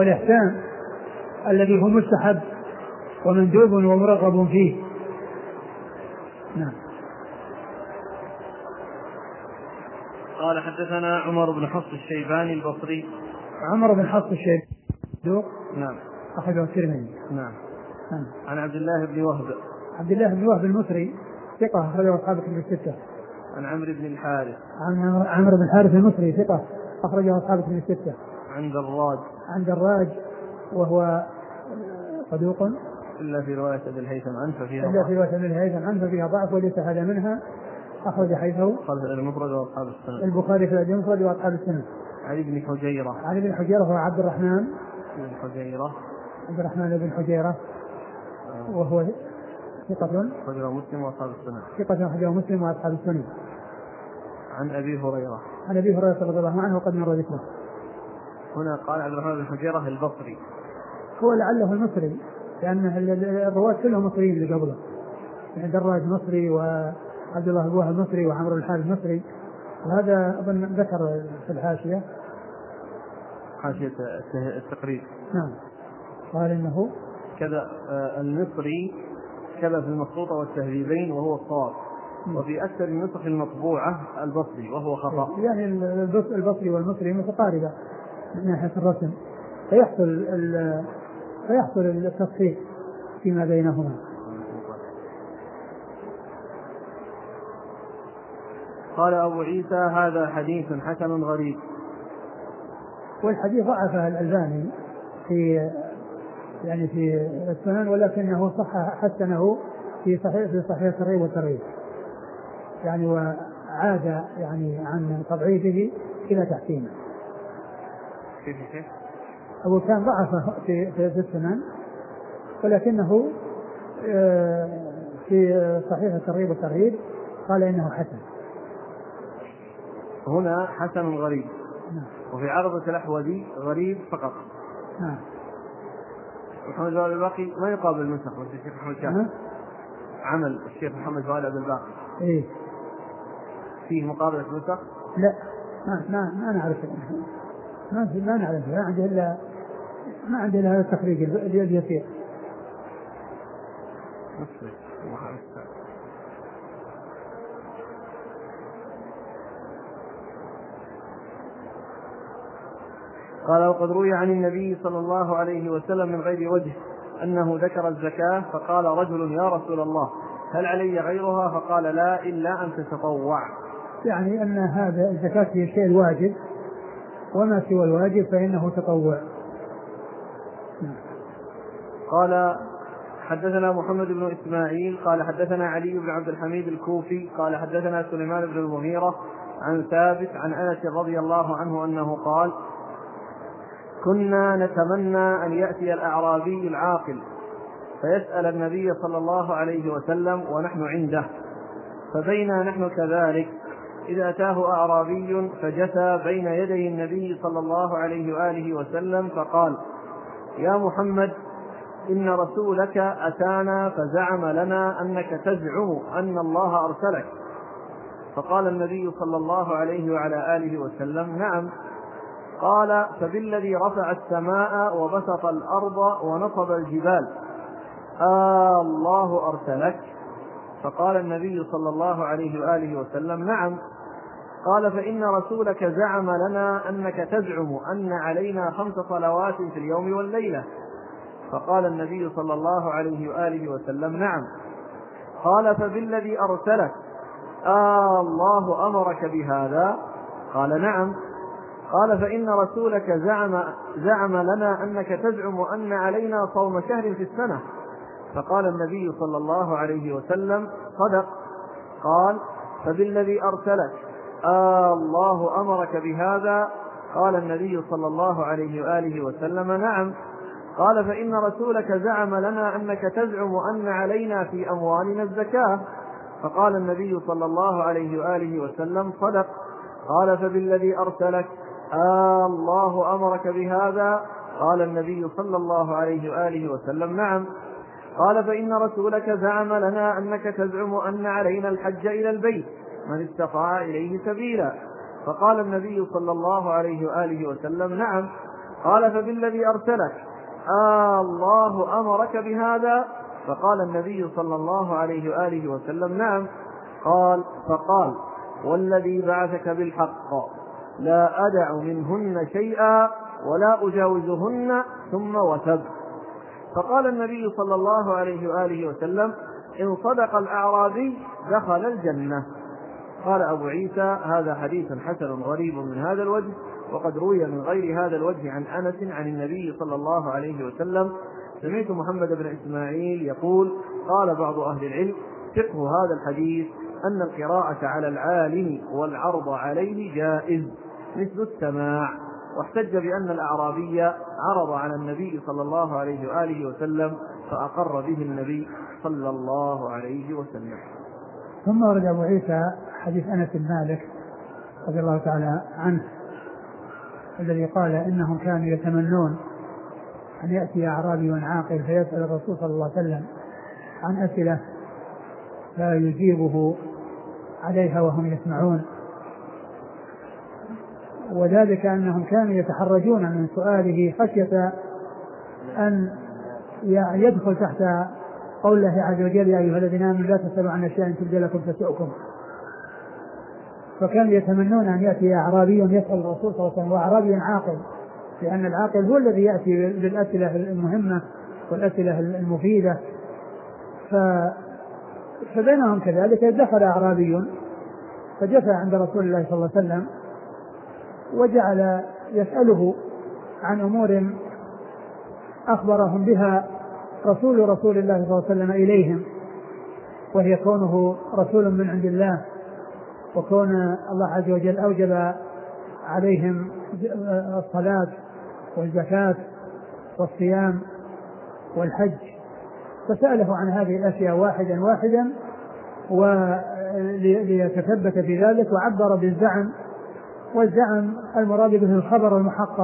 والإحسان الذي هو مستحب ومندوب ومرغب فيه. نعم. قال حدثنا عمر بن حفص الشيباني البصري. عمر بن حفص الشيباني نعم أخرجه الترمذي. نعم. عن عبد الله بن وهب. عبد الله بن وهب المصري ثقة أخرجه أصحاب الكتب الستة. عن عمرو بن الحارث. عن عمرو بن الحارث المصري ثقة أخرجه أصحاب الكتب الستة. عن دراج. عن دراج وهو صدوق إلا في رواية ابن الهيثم عنه ففيها ضعف وليس هذا منها. أخرج حيثه المفرد وأصحاب السنة. البخاري في المفرد وأصحاب السنة. علي بن حجيرة هو عبد الرحمن بن حجيرة وهو ثقة أخرجه مسلم وأصحاب السنة. أخرجه مسلم وأصحاب السنة. عن أبي هريرة رضي الله عنه وقد مر ذكره. هنا قال عبد الرحمن بن حجيرة البصري، هو لعله المصري لأن الرواة كلهم مصريين اللي قبله، يعني دراج مصري وعبد الله بن وهب مصري وعمرو بن الحارث مصري. وهذا أظن ذكر في الحاشية التقريب. نعم. قال إنه كذا المصري كذا في المخطوطة والتهذيبين وهو الصواب، وفي أكثر النسخ المطبوعة البصري وهو خطأ. يعني البصري والمصري متقاربة من ناحية الرسم، فيحصل التصحيح فيما بينهما. قال أبو عيسى هذا حديث حسن غريب. والحديث ضعفه الألباني في السنن، ولكنه حسنه في صحيح الترغيب والترهيب، يعني وعاد يعني عن تضعيفه إلى تحسينه. أبو كان ضعفه في السنن، ولكنه في صحيح الترغيب والترهيب قال إنه حسن. هنا حسن غريب. وفي عرضة الأحوذي غريب فقط. محمد فؤاد الباقي ما يقابل النسخ، بس الشيخ محمد شاهد عمل الشيخ محمد فؤاد الباقي فيه مقابلة نسخ. لا ما نعرف، ما نعرف، ما عندي إلا هذا التخريج اليسير. قال وقد روي عن النبي صلى الله عليه وسلم من غير وجه أنه ذكر الزكاة فقال رجل يا رسول الله هل علي غيرها؟ فقال لا إلا أن تتطوع، يعني أن هذا الزكاة هي الشيء الواجب، وما سوى الواجب فإنه تطوع. قال حدثنا محمد بن إسماعيل قال حدثنا علي بن عبد الحميد الكوفي قال حدثنا سليمان بن المغيرة عن ثابت عن أنس رضي الله عنه أنه قال كنا نتمنى أن يأتي الأعرابي العاقل فيسأل النبي صلى الله عليه وسلم ونحن عنده، فبينا نحن كذلك إذ أتاه أعرابي فجثى بين يدي النبي صلى الله عليه وآله وسلم فقال يا محمد إن رسولك أتانا فزعم لنا أنك تزعم أن الله أرسلك. فقال النبي صلى الله عليه وعلى آله وسلم نعم. قال فبالذي رفع السماء وبسط الأرض ونصب الجبال الله أرسلك؟ فقال النبي صلى الله عليه وآله وسلم نعم. قال فإن رسولك زعم لنا أنك تزعم أن علينا 5 صلوات في اليوم والليلة. فقال النبي صلى الله عليه وآله وسلم نعم. قال فبالذي أرسلك الله أمرك بهذا؟ قال نعم. قال فإن رسولك زعم لنا أنك تزعم أن علينا صوم شهر في السنة. فقال النبي صلى الله عليه وسلم صدق. قال فبالذي أرسلك الله أمرك بهذا؟ قال النبي صلى الله عليه وآله وسلم نعم. قال فإن رسولك زعم لنا أنك تزعم أن علينا في أموالنا الزكاة. فقال النبي صلى الله عليه وآله وسلم صدق. قال فبالذي أرسلك الله أمرك بهذا؟ قال النبي صلى الله عليه وآله وسلم نعم. قال فإن رسولك زعم لنا أنك تزعم أن علينا الحج إلى البيت من استطاع إليه سبيلا. فقال النبي صلى الله عليه وآله وسلم نعم. قال فبالذي أرسلك الله أمرك بهذا؟ فقال النبي صلى الله عليه وآله وسلم: نعم. فقال: والذي بعثك بالحق لا أدع منهن شيئا ولا أجاوزهن، ثم وثب. فقال النبي صلى الله عليه وآله وسلم: إن صدق الأعرابي دخل الجنة. قال أبو عيسى: هذا حديث حسن غريب من هذا الوجه، وقد روي من غير هذا الوجه عن أنس عن النبي صلى الله عليه وسلم. سمعت محمد بن إسماعيل يقول: قال بعض أهل العلم: فقه هذا الحديث أن القراءة على العالم والعرض عليه جائز مثل السماع. واحتج بأن الأعرابي عرض على النبي صلى الله عليه وآله وسلم فأقر به النبي صلى الله عليه وسلم. ثم ورد أبو عيسى حديث أنس بن مالك رضي الله تعالى عنه الذي قال إنهم كانوا يتمنون أن يأتي أعرابي عاقل فيسأل الرسول صلى الله عليه وسلم عن أسئلة فيجيبه عليها وهم يسمعون، وذلك أنهم كانوا يتحرجون من سؤاله خشية أن يدخل تحت قول الله عز وجل: يا أيها الذين آمنوا لا تسألوا عن أشياء إن تبد لكم تسؤكم. فكانوا يتمنون أن يأتي أعرابي يسأل الرسول صلى الله عليه وسلم، وأعرابي عاقل، لأن العاقل هو الذي يأتي بالأسئلة المهمة والأسئلة المفيدة. فبينهم كذلك دخل أعرابي فجثى عند رسول الله صلى الله عليه وسلم وجعل يسأله عن أمور أخبرهم بها رسول الله صلى الله عليه وسلم إليهم، وهي كونه رسول من عند الله، وكون الله عز وجل أوجب عليهم الصلاة والزكاة والصيام والحج. فسأله عن هذه الأشياء واحدا واحدا وليتثبت في ذلك، وعبر بالزعم، والزعم المراد به الخبر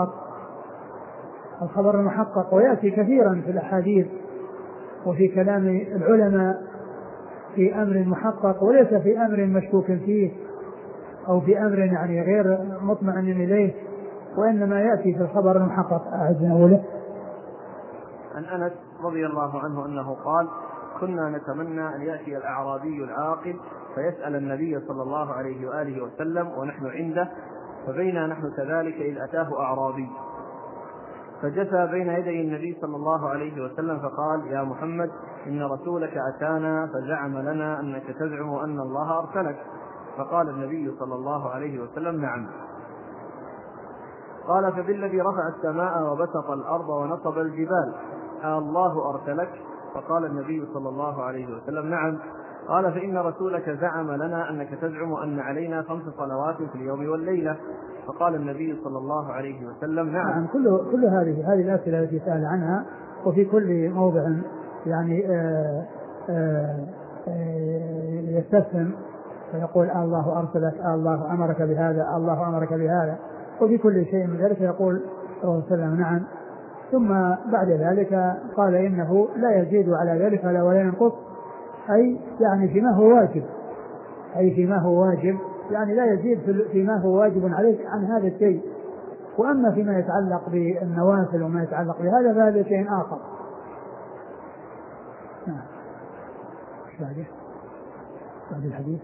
المحقق، ويأتي كثيرا في الأحاديث وفي كلام العلماء في أمر محقق وليس في أمر مشكوك فيه أو في أمر يعني غير مطمئن إليه، وإنما يأتي في الخبر المحقق. أعزنا أوله عن أنس رضي الله عنه أنه قال: كنا نتمنى أن يأتي الأعرابي العاقل فيسأل النبي صلى الله عليه وآله وسلم ونحن عنده، فبينا نحن كذلك إذ أتاه أعرابي فجثى بين يدي النبي صلى الله عليه وسلم فقال: يا محمد، إن رسولك أتانا فزعم لنا أنك تزعم أن الله أرسلك. فقال النبي صلى الله عليه وسلم: نعم. قال: فبالذي رفع السماء وبسط الأرض ونصب الجبال الله أرسلك؟ فقال النبي صلى الله عليه وسلم: نعم. قال: فإن رسولك زعم لنا أنك تزعم أن علينا 5 صلوات في اليوم والليلة. فقال النبي صلى الله عليه وسلم: نعم. كل هذه الأسئلة التي سأل عنها، وفي كل موضع يعني يستفهم فيقول: الله أرسلك، الله أمرك بهذا، الله أمرك بهذا، وفي كل شيء من ذلك يقول صلى الله عليه وسلم: نعم. ثم بعد ذلك قال: إنه لا يزيد على ذلك ولا ينقص، أي يعني فيما هو واجب، يعني لا يزيد فيما هو واجب عليك عن هذا الشيء. وأما فيما يتعلق بالنوافل وما يتعلق بهذا فهذا شيء آخر. بعد الحديث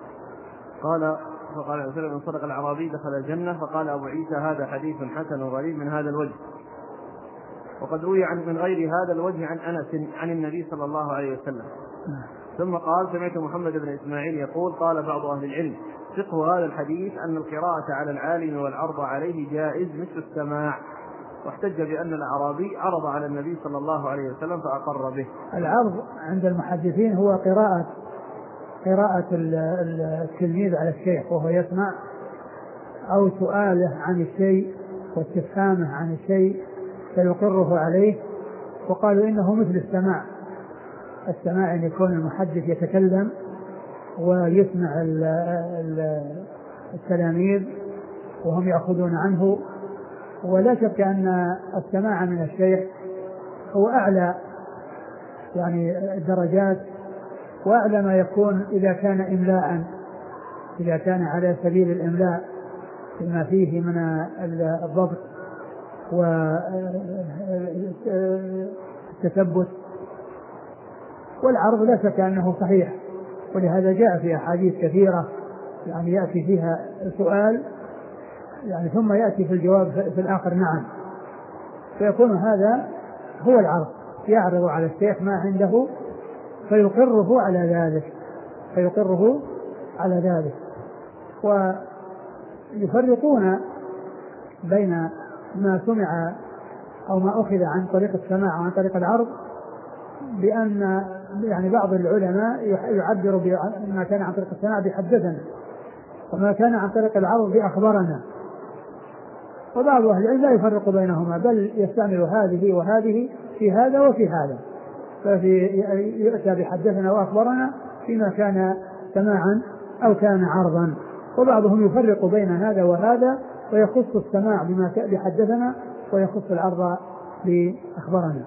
فقال عليه وسلم: إن صدق الأعرابي دخل الجنة. فقال أبو عيسى: هذا حديث حسن غريب من هذا الوجه، وقد روي من غير هذا الوجه عن أنس عن النبي صلى الله عليه وسلم. ثم قال: سمعت محمد بن إسماعيل يقول: قال بعض أهل العلم: فقه هذا الحديث أن القراءة على العالم والعرض عليه جائز مثل السماع. واحتج بأن الأعرابي عرض على النبي صلى الله عليه وسلم فأقر به. العرض عند المحدثين هو قراءة التلميذ على الشيخ وهو يسمع، أو سؤاله عن الشيء واستفهامه عن الشيء فيقره عليه. وقالوا إنه مثل السماع أن يكون المحدث يتكلم ويسمع التلاميذ وهم يأخذون عنه. ولا شك أن السماع من الشيخ هو أعلى يعني الدرجات، وأعلى ما يكون إذا كان إملاء، إذا كان على سبيل الإملاء بما فيه من الضبط والتثبت. والعرض لا شك أنه صحيح، ولهذا جاء في أحاديث كثيرة يعني يأتي فيها سؤال يعني ثم يأتي في الجواب في الآخر نعم، فيكون هذا هو العرض، يعرض على الشيخ ما عنده فيقره على ذلك. ويفرقون بين ما سمع أو ما أخذ عن طريق السماع وعن طريق العرض، بأن يعني بعض العلماء يعبر بما كان عن طريق السماع بحدثنا، وما كان عن طريق العرض بأخبرنا. وبعض أهل العلم لا يفرق بينهما، بل يستعمل هذه وهذه في هذا وفي هذا، فيؤتى بحدثنا وأخبرنا فيما كان سماعا أو كان عرضا. وبعضهم يفرق بين هذا وهذا ويخص السماع بحدثنا ويخص العرض بأخبرنا.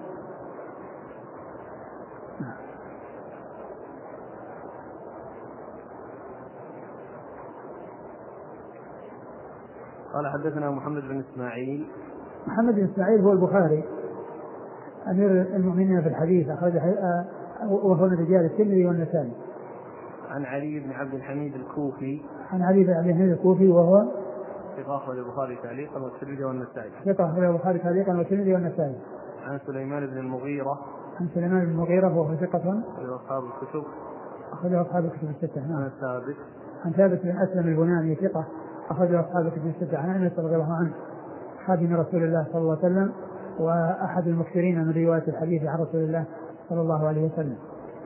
قال حدثنا محمد بن إسماعيل. محمد بن إسماعيل هو البخاري أمير المؤمنين في الحديث، وهو من رجال الترمذي والنسائي. عن علي بن عبد الحميد الكوفي. عن علي بن عبد الحميد الكوفي وهو ثقة أخرج البخاري تعليقا والترمذي والنسائي. ثقة أخرج البخاري تعليقا والترمذي والنسائي. عن سليمان بن المغيرة. عن سليمان بن المغيرة وهو ثقة أصحاب الكتب. أخرج أصحاب الكتب الستة. عن ثابت. عن ثابت بن أسلم البناني ثقة أخرج أصحاب الكتب الستة. عن أنس رضي الله عنه خادم رسول الله صلى الله عليه وسلم وأحد المكثرين من رواية الحديث عن رسول الله صلى الله عليه وسلم.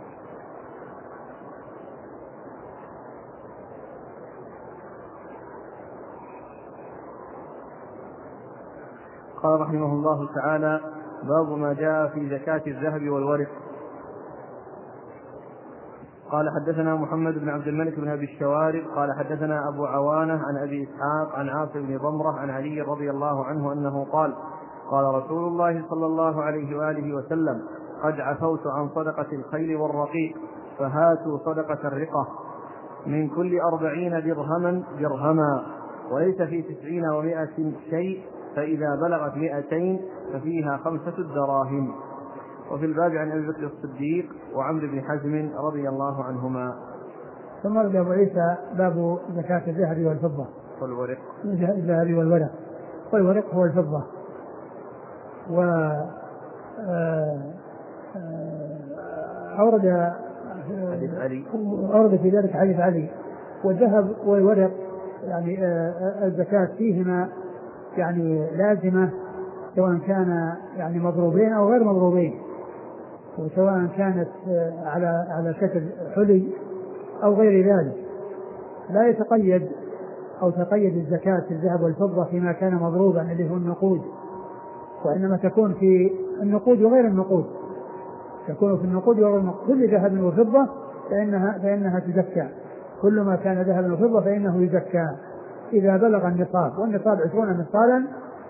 قال رحمه الله تعالى: باب ما جاء في زكاة الذهب والورق. قال حدثنا محمد بن عبد الملك بن أبي الشوارب قال حدثنا أبو عوانة عن أبي إسحاق عن عاصم بن ضمرة عن علي رضي الله عنه أنه قال: قال رسول الله صلى الله عليه وآله وسلم: قد عفوت عن صدقة الخيل والرقيق، فهاتوا صدقة الرقة من كل 40 درهما، وليس في 90 و100 شيء، فإذا بلغت 200 ففيها 5 دراهم. وفي الباب عن أبي بكر الصديق وعمرو بن حزم رضي الله عنهما. ثم رد أبو عيسى باب زكاة الذهب والفضة والورق. الذهب والورق. والورق هو الفضة. أورد في ذلك حديث علي. والذهب والورق يعني الزكاة فيهما يعني لازمة، سواء كان يعني مضروبين أو غير مضروبين، وسواء كانت على شكل حلي أو غير ذلك. لا يتقيد أو تقيد الزكاة في الذهب والفضة فيما كان مضروبا اللي هو النقود، وإنما تكون في النقود وغير النقود، تكون في النقود وغير النقود. كل ذهب وفضة فإنها تزكى، كل ما كان ذهب وفضة فإنه يزكى إذا بلغ النصاب، والنصاب 20 مثقالا،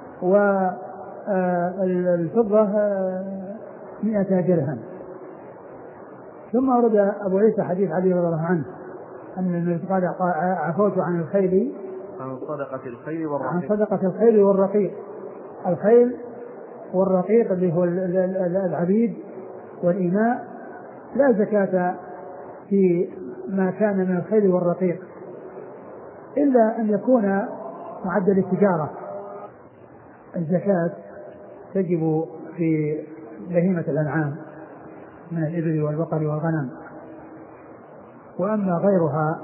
والفضة 100 درهم. ثم أورد أبو عيسى حديث علي رضي الله عنه أن النبي قال: عفوت عن الخيل عن صدقة الخيل والرقيق. عن صدقة الخيل والرقيق. الخيل والرقيق اللي هو العبيد والإماء لا زكاة في ما كان من الخيل والرقيق إلا أن يكون معدل التجارة. الزكاة تجب في بهيمة الأنعام من الإبل والبقر والغنم، وأما غيرها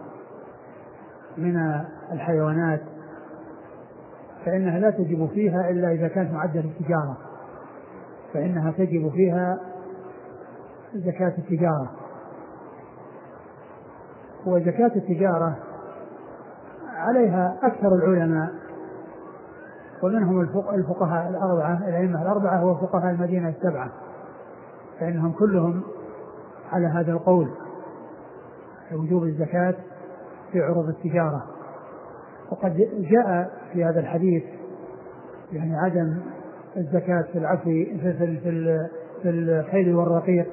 من الحيوانات فإنها لا تجب فيها إلا إذا كانت معدل التجارة، فإنها تجب فيها زكاة التجارة. وزكاة التجارة عليها أكثر العلماء، ومنهم الفقهاء الأربعة، الأئمة الأربعة وفقهاء المدينة السبعة، فإنهم كلهم على هذا القول وجوب الزكاة في عروض التجارة. وقد جاء في هذا الحديث يعني عدم الزكاة في العفو في الخيل والرقيق،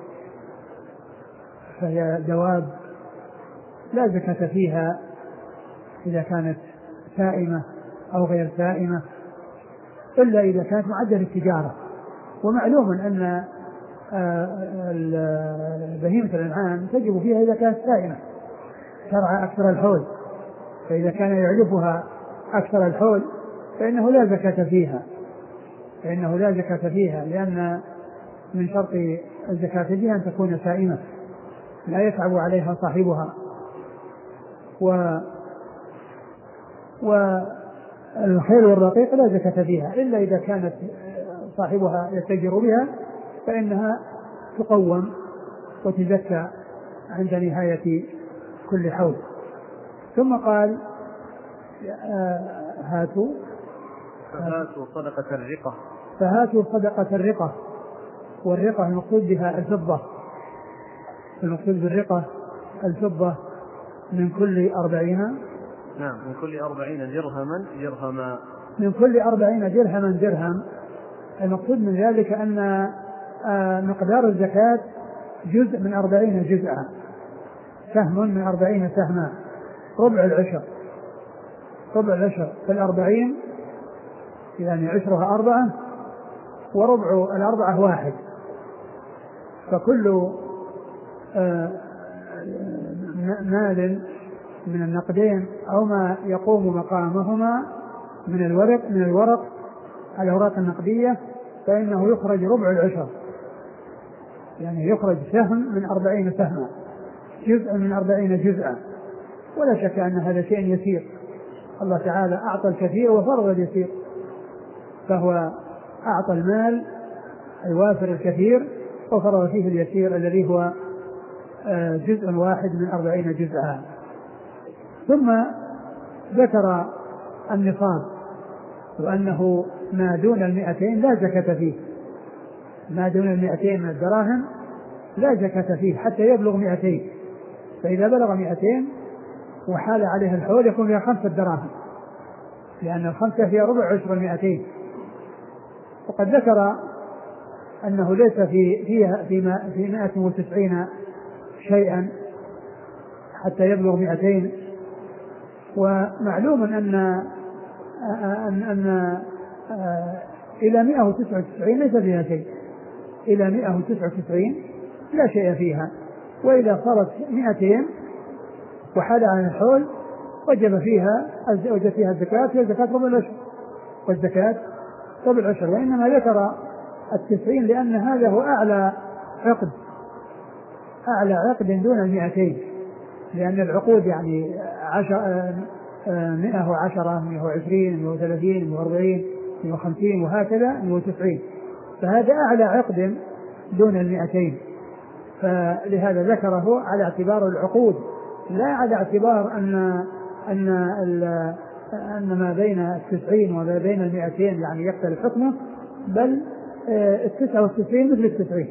فهي دواب لا زكاة فيها إذا كانت سائمة أو غير سائمة، إلا إذا كانت معدل التجارة. ومعلوم أن بهيمة الأنعام تجب فيها إذا كانت سائمة ترعى أكثر الحول، فإذا كان يعلفها أكثر الحول فإنه لا زكاة فيها، لأن من شرط الزكاة فيها أن تكون سائمة لا يتعب عليها صاحبها. والخيل والرقيق لا زكاة فيها إلا إذا كانت صاحبها يتجر بها فإنها تقوم وتزكى عند نهاية كل حول. ثم قال فهاتوا صدقة الرقة، والرقة المقصود بها الفضة، المقصود بالرقة الفضة من كل 40 من كل 40 درهما من كل 40 درهم. المقصود من ذلك أن مقدار الزكاة جزء من 40 جزءا، سهم من 40 سهما، ربع العشر في 40 يعني عشرها 4 وربع 4 1، فكل مال من النقدين أو ما يقوم مقامهما من الأوراق النقدية فإنه يخرج ربع العشر، يعني يخرج سهم من 40 سهما، جزء من 40 جزءا. ولا شك أن هذا شيء يسير، الله تعالى أعطى الكثير وفرض اليسير، فهو أعطى المال الوافر الكثير وفرض فيه اليسير الذي هو جزء واحد من 40 جزءا. ثم ذكر النصاب وأنه ما دون 200 لا زكاة فيه، ما دون 200 من الدراهم لا زكاة فيه حتى يبلغ 200، فإذا بلغ 200 وحال عليه الحول يكون فيها 5 دراهم، لأن 5 هي ربع عشر 200. وقد ذكر أنه ليس في 190 شيئا حتى يبلغ 200. ومعلوم أن إلى 199 ليس فيها شيء، إلى 199 لا شيء فيها، وإذا صارت 200 وحال عن الحول وجب فيها الزكاة، هي زكاة ربع العشر، والزكاة ربع العشر. وإنما ذكر 90 لأن هذا هو أعلى عقد دون 200، لأن العقود يعني 110 120 130 140 150 وهكذا 190، فهذا أعلى عقد دون 200، فلهذا ذكره على اعتبار العقود لا على اعتبار أن ما بين 90 وما بين 200 يعني يختلف حكمه، بل 99 مثل 90،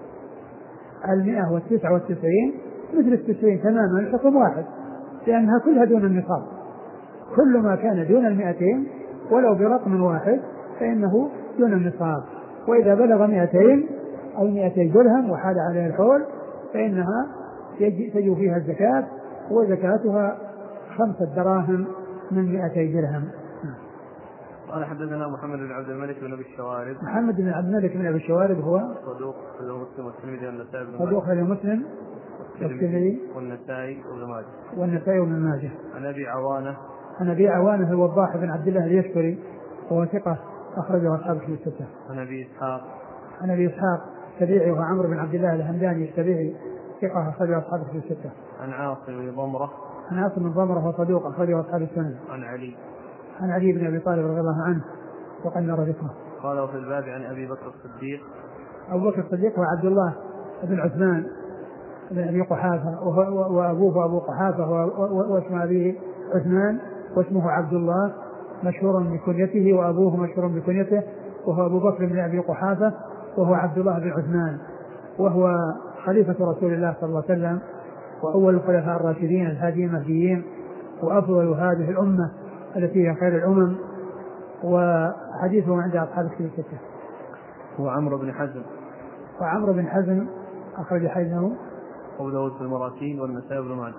199 مثل 90 تماما، الحكم واحد، لأنها كلها دون النصاب، كل ما كان دون 200 ولو برقم واحد فإنه دون النصاب. وإذا بلغ 200 أو 200 درهم وحال عليه الحول فإنها تجب فيها الزكاة، وزكاتها 5 دراهم من 200 درهم. قال حدثنا محمد بن عبد الملك بن أبي الشوارب. محمد بن عبد الملك بن أبي الشوارب هو صدوق مسلم والترمذي والنسائي والنسائي وابن ماجه. عن أبي عوانة الوضاح بن عبد الله اليشكري وهو ثقة أخرجه أصحاب الكتب الستة. عن أبي إسحاق السبيعي وهو عمرو بن عبد الله الهمداني السبيعي ثقة أخرجه أصحاب الكتب الستة. عن عاصم بن ضمرة وصدوق أخرجه أصحاب السنن. عن علي بن أبي طالب رضي الله عنه وقد نرى ذكره. قال وفي الباب عن أبي بكر الصديق. أبو بكر الصديق وعبد الله بن عثمان بن أبي قحافة، وأبوه أبو قحافة واسم أبيه عثمان واسمه عبد الله مشهور بكنيته، وأبوه مشهور بكنيته، وهو أبو بكر بن أبي قحافة وهو عبد الله بن عثمان، وهو خليفة رسول الله صلى الله عليه وسلم وأول الخلفاء الراشدين الهاديين المهديين وأفضل هذه الأمة التي هي خير الأمم، وحديثه عند أصحاب الكتب الستة. وعمرو بن حزم أخرج حديثه أبو داود في المراسيل والنسائي وابن ماجه.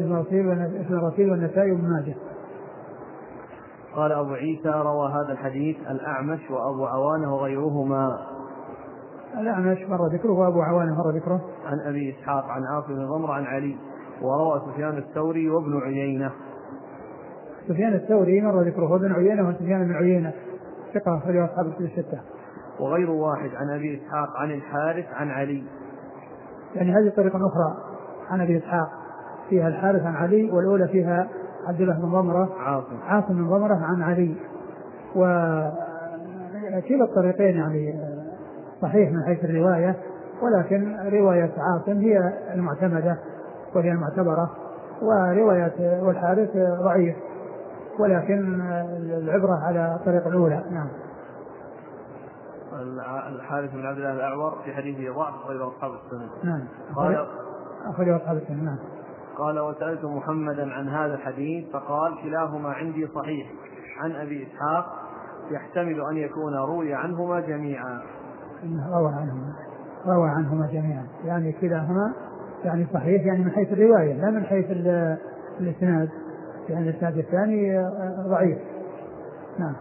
قال أبو عيسى روى هذا الحديث الأعمش وأبو عوانة وغيرهما. الأعمش مر ذكره وأبو عوانة مر ذكره. عن أبي إسحاق عن عاصم بن ضمرة عن علي. وروى سفيان الثوري وابن عيينة. سفيان الثوري مر ذكره وابن عيينة وسفيان بن عيينة ثقة أخرجه أصحاب الكتب الستة. وغير واحد عن أبي إسحاق عن الحارث عن علي. يعني هذه طريقة أخرى عن أبي إسحاق فيها الحارث عن علي، والأولى فيها عبد الله بن ضمرة عاصم بن ضمرة عن علي. وكلا الطريقين يعني صحيح من حيث الرواية، ولكن رواية عاصم هي المعتمدة وهي المعتبرة، ورواية والحارث ضعيف، ولكن العبرة على الطريقة الأولى. نعم. الحارث بن عبد الله الأعور في حديثه ضعف غير أصحاب السنة. نعم. قال أخرجه أصحاب السنة. نعم. قال وسألت محمدا عن هذا الحديث فقال كلاهما عندي صحيح عن أبي إسحاق يحتمل أن يكون روي عنهما جميعا. روى عنهما جميعا، يعني كلاهما يعني صحيح، يعني من حيث الرواية لا من حيث الإسناد، يعني الإسناد الثاني ضعيف. نعم.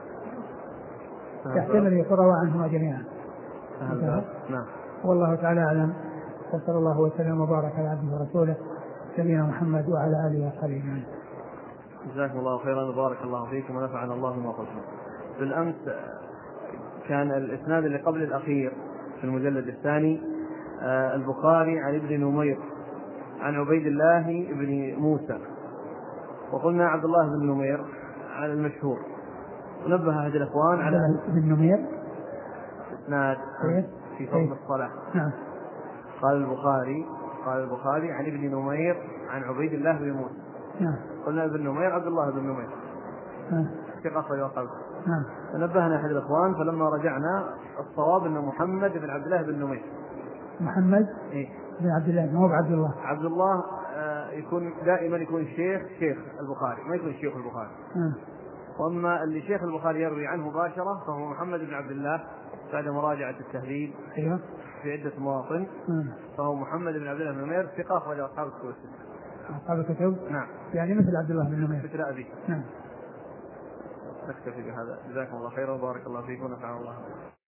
يحتمل أن يكون روى عنهما جميعا. نعم. والله تعالى أعلم، وصلى الله وسلم وبارك على عبده ورسوله سيدنا محمد وعلى آله وصحبه أجمعين. جزاكم الله خيرا وبارك الله فيكم ونفعنا الله بما قلتم. بالأمس كان الإسناد اللي قبل الأخير في المجلد الثاني البخاري عن ابن نمير عن عبيد الله بن موسى، وقلنا عبد الله بن نمير على المشهور، ونبه هذه الأخوان على ابن نمير إسناد في فضل الصلاة. نعم. قال البخاري عن ابن نمير عن عبيد الله بن موسى. نعم. قلنا ابن نمير عبد الله بن نمير ثقة يقال. نعم. فنبهنا أحد الإخوان فلما رجعنا الصواب أن محمد بن عبد الله بن نمير. محمد بن عبد الله، ما هو عبد الله يكون دائما يكون شيخ البخاري، ما يكون شيخ البخاري. وأما اللي شيخ البخاري يروي عنه مباشرة فهو محمد بن عبد الله بعد مراجعة التهذيب في عدة مواطن. فهو محمد بن عبد الله بن نمير ثقة أخرج أصحاب الكتب. أصحاب الكتب. نعم. يعني مثل عبد الله بن نمير. مثل أبي. نعم. نكتفي بهذا. جزاكم الله خيرا وبارك الله فيكم ونفعنا الله.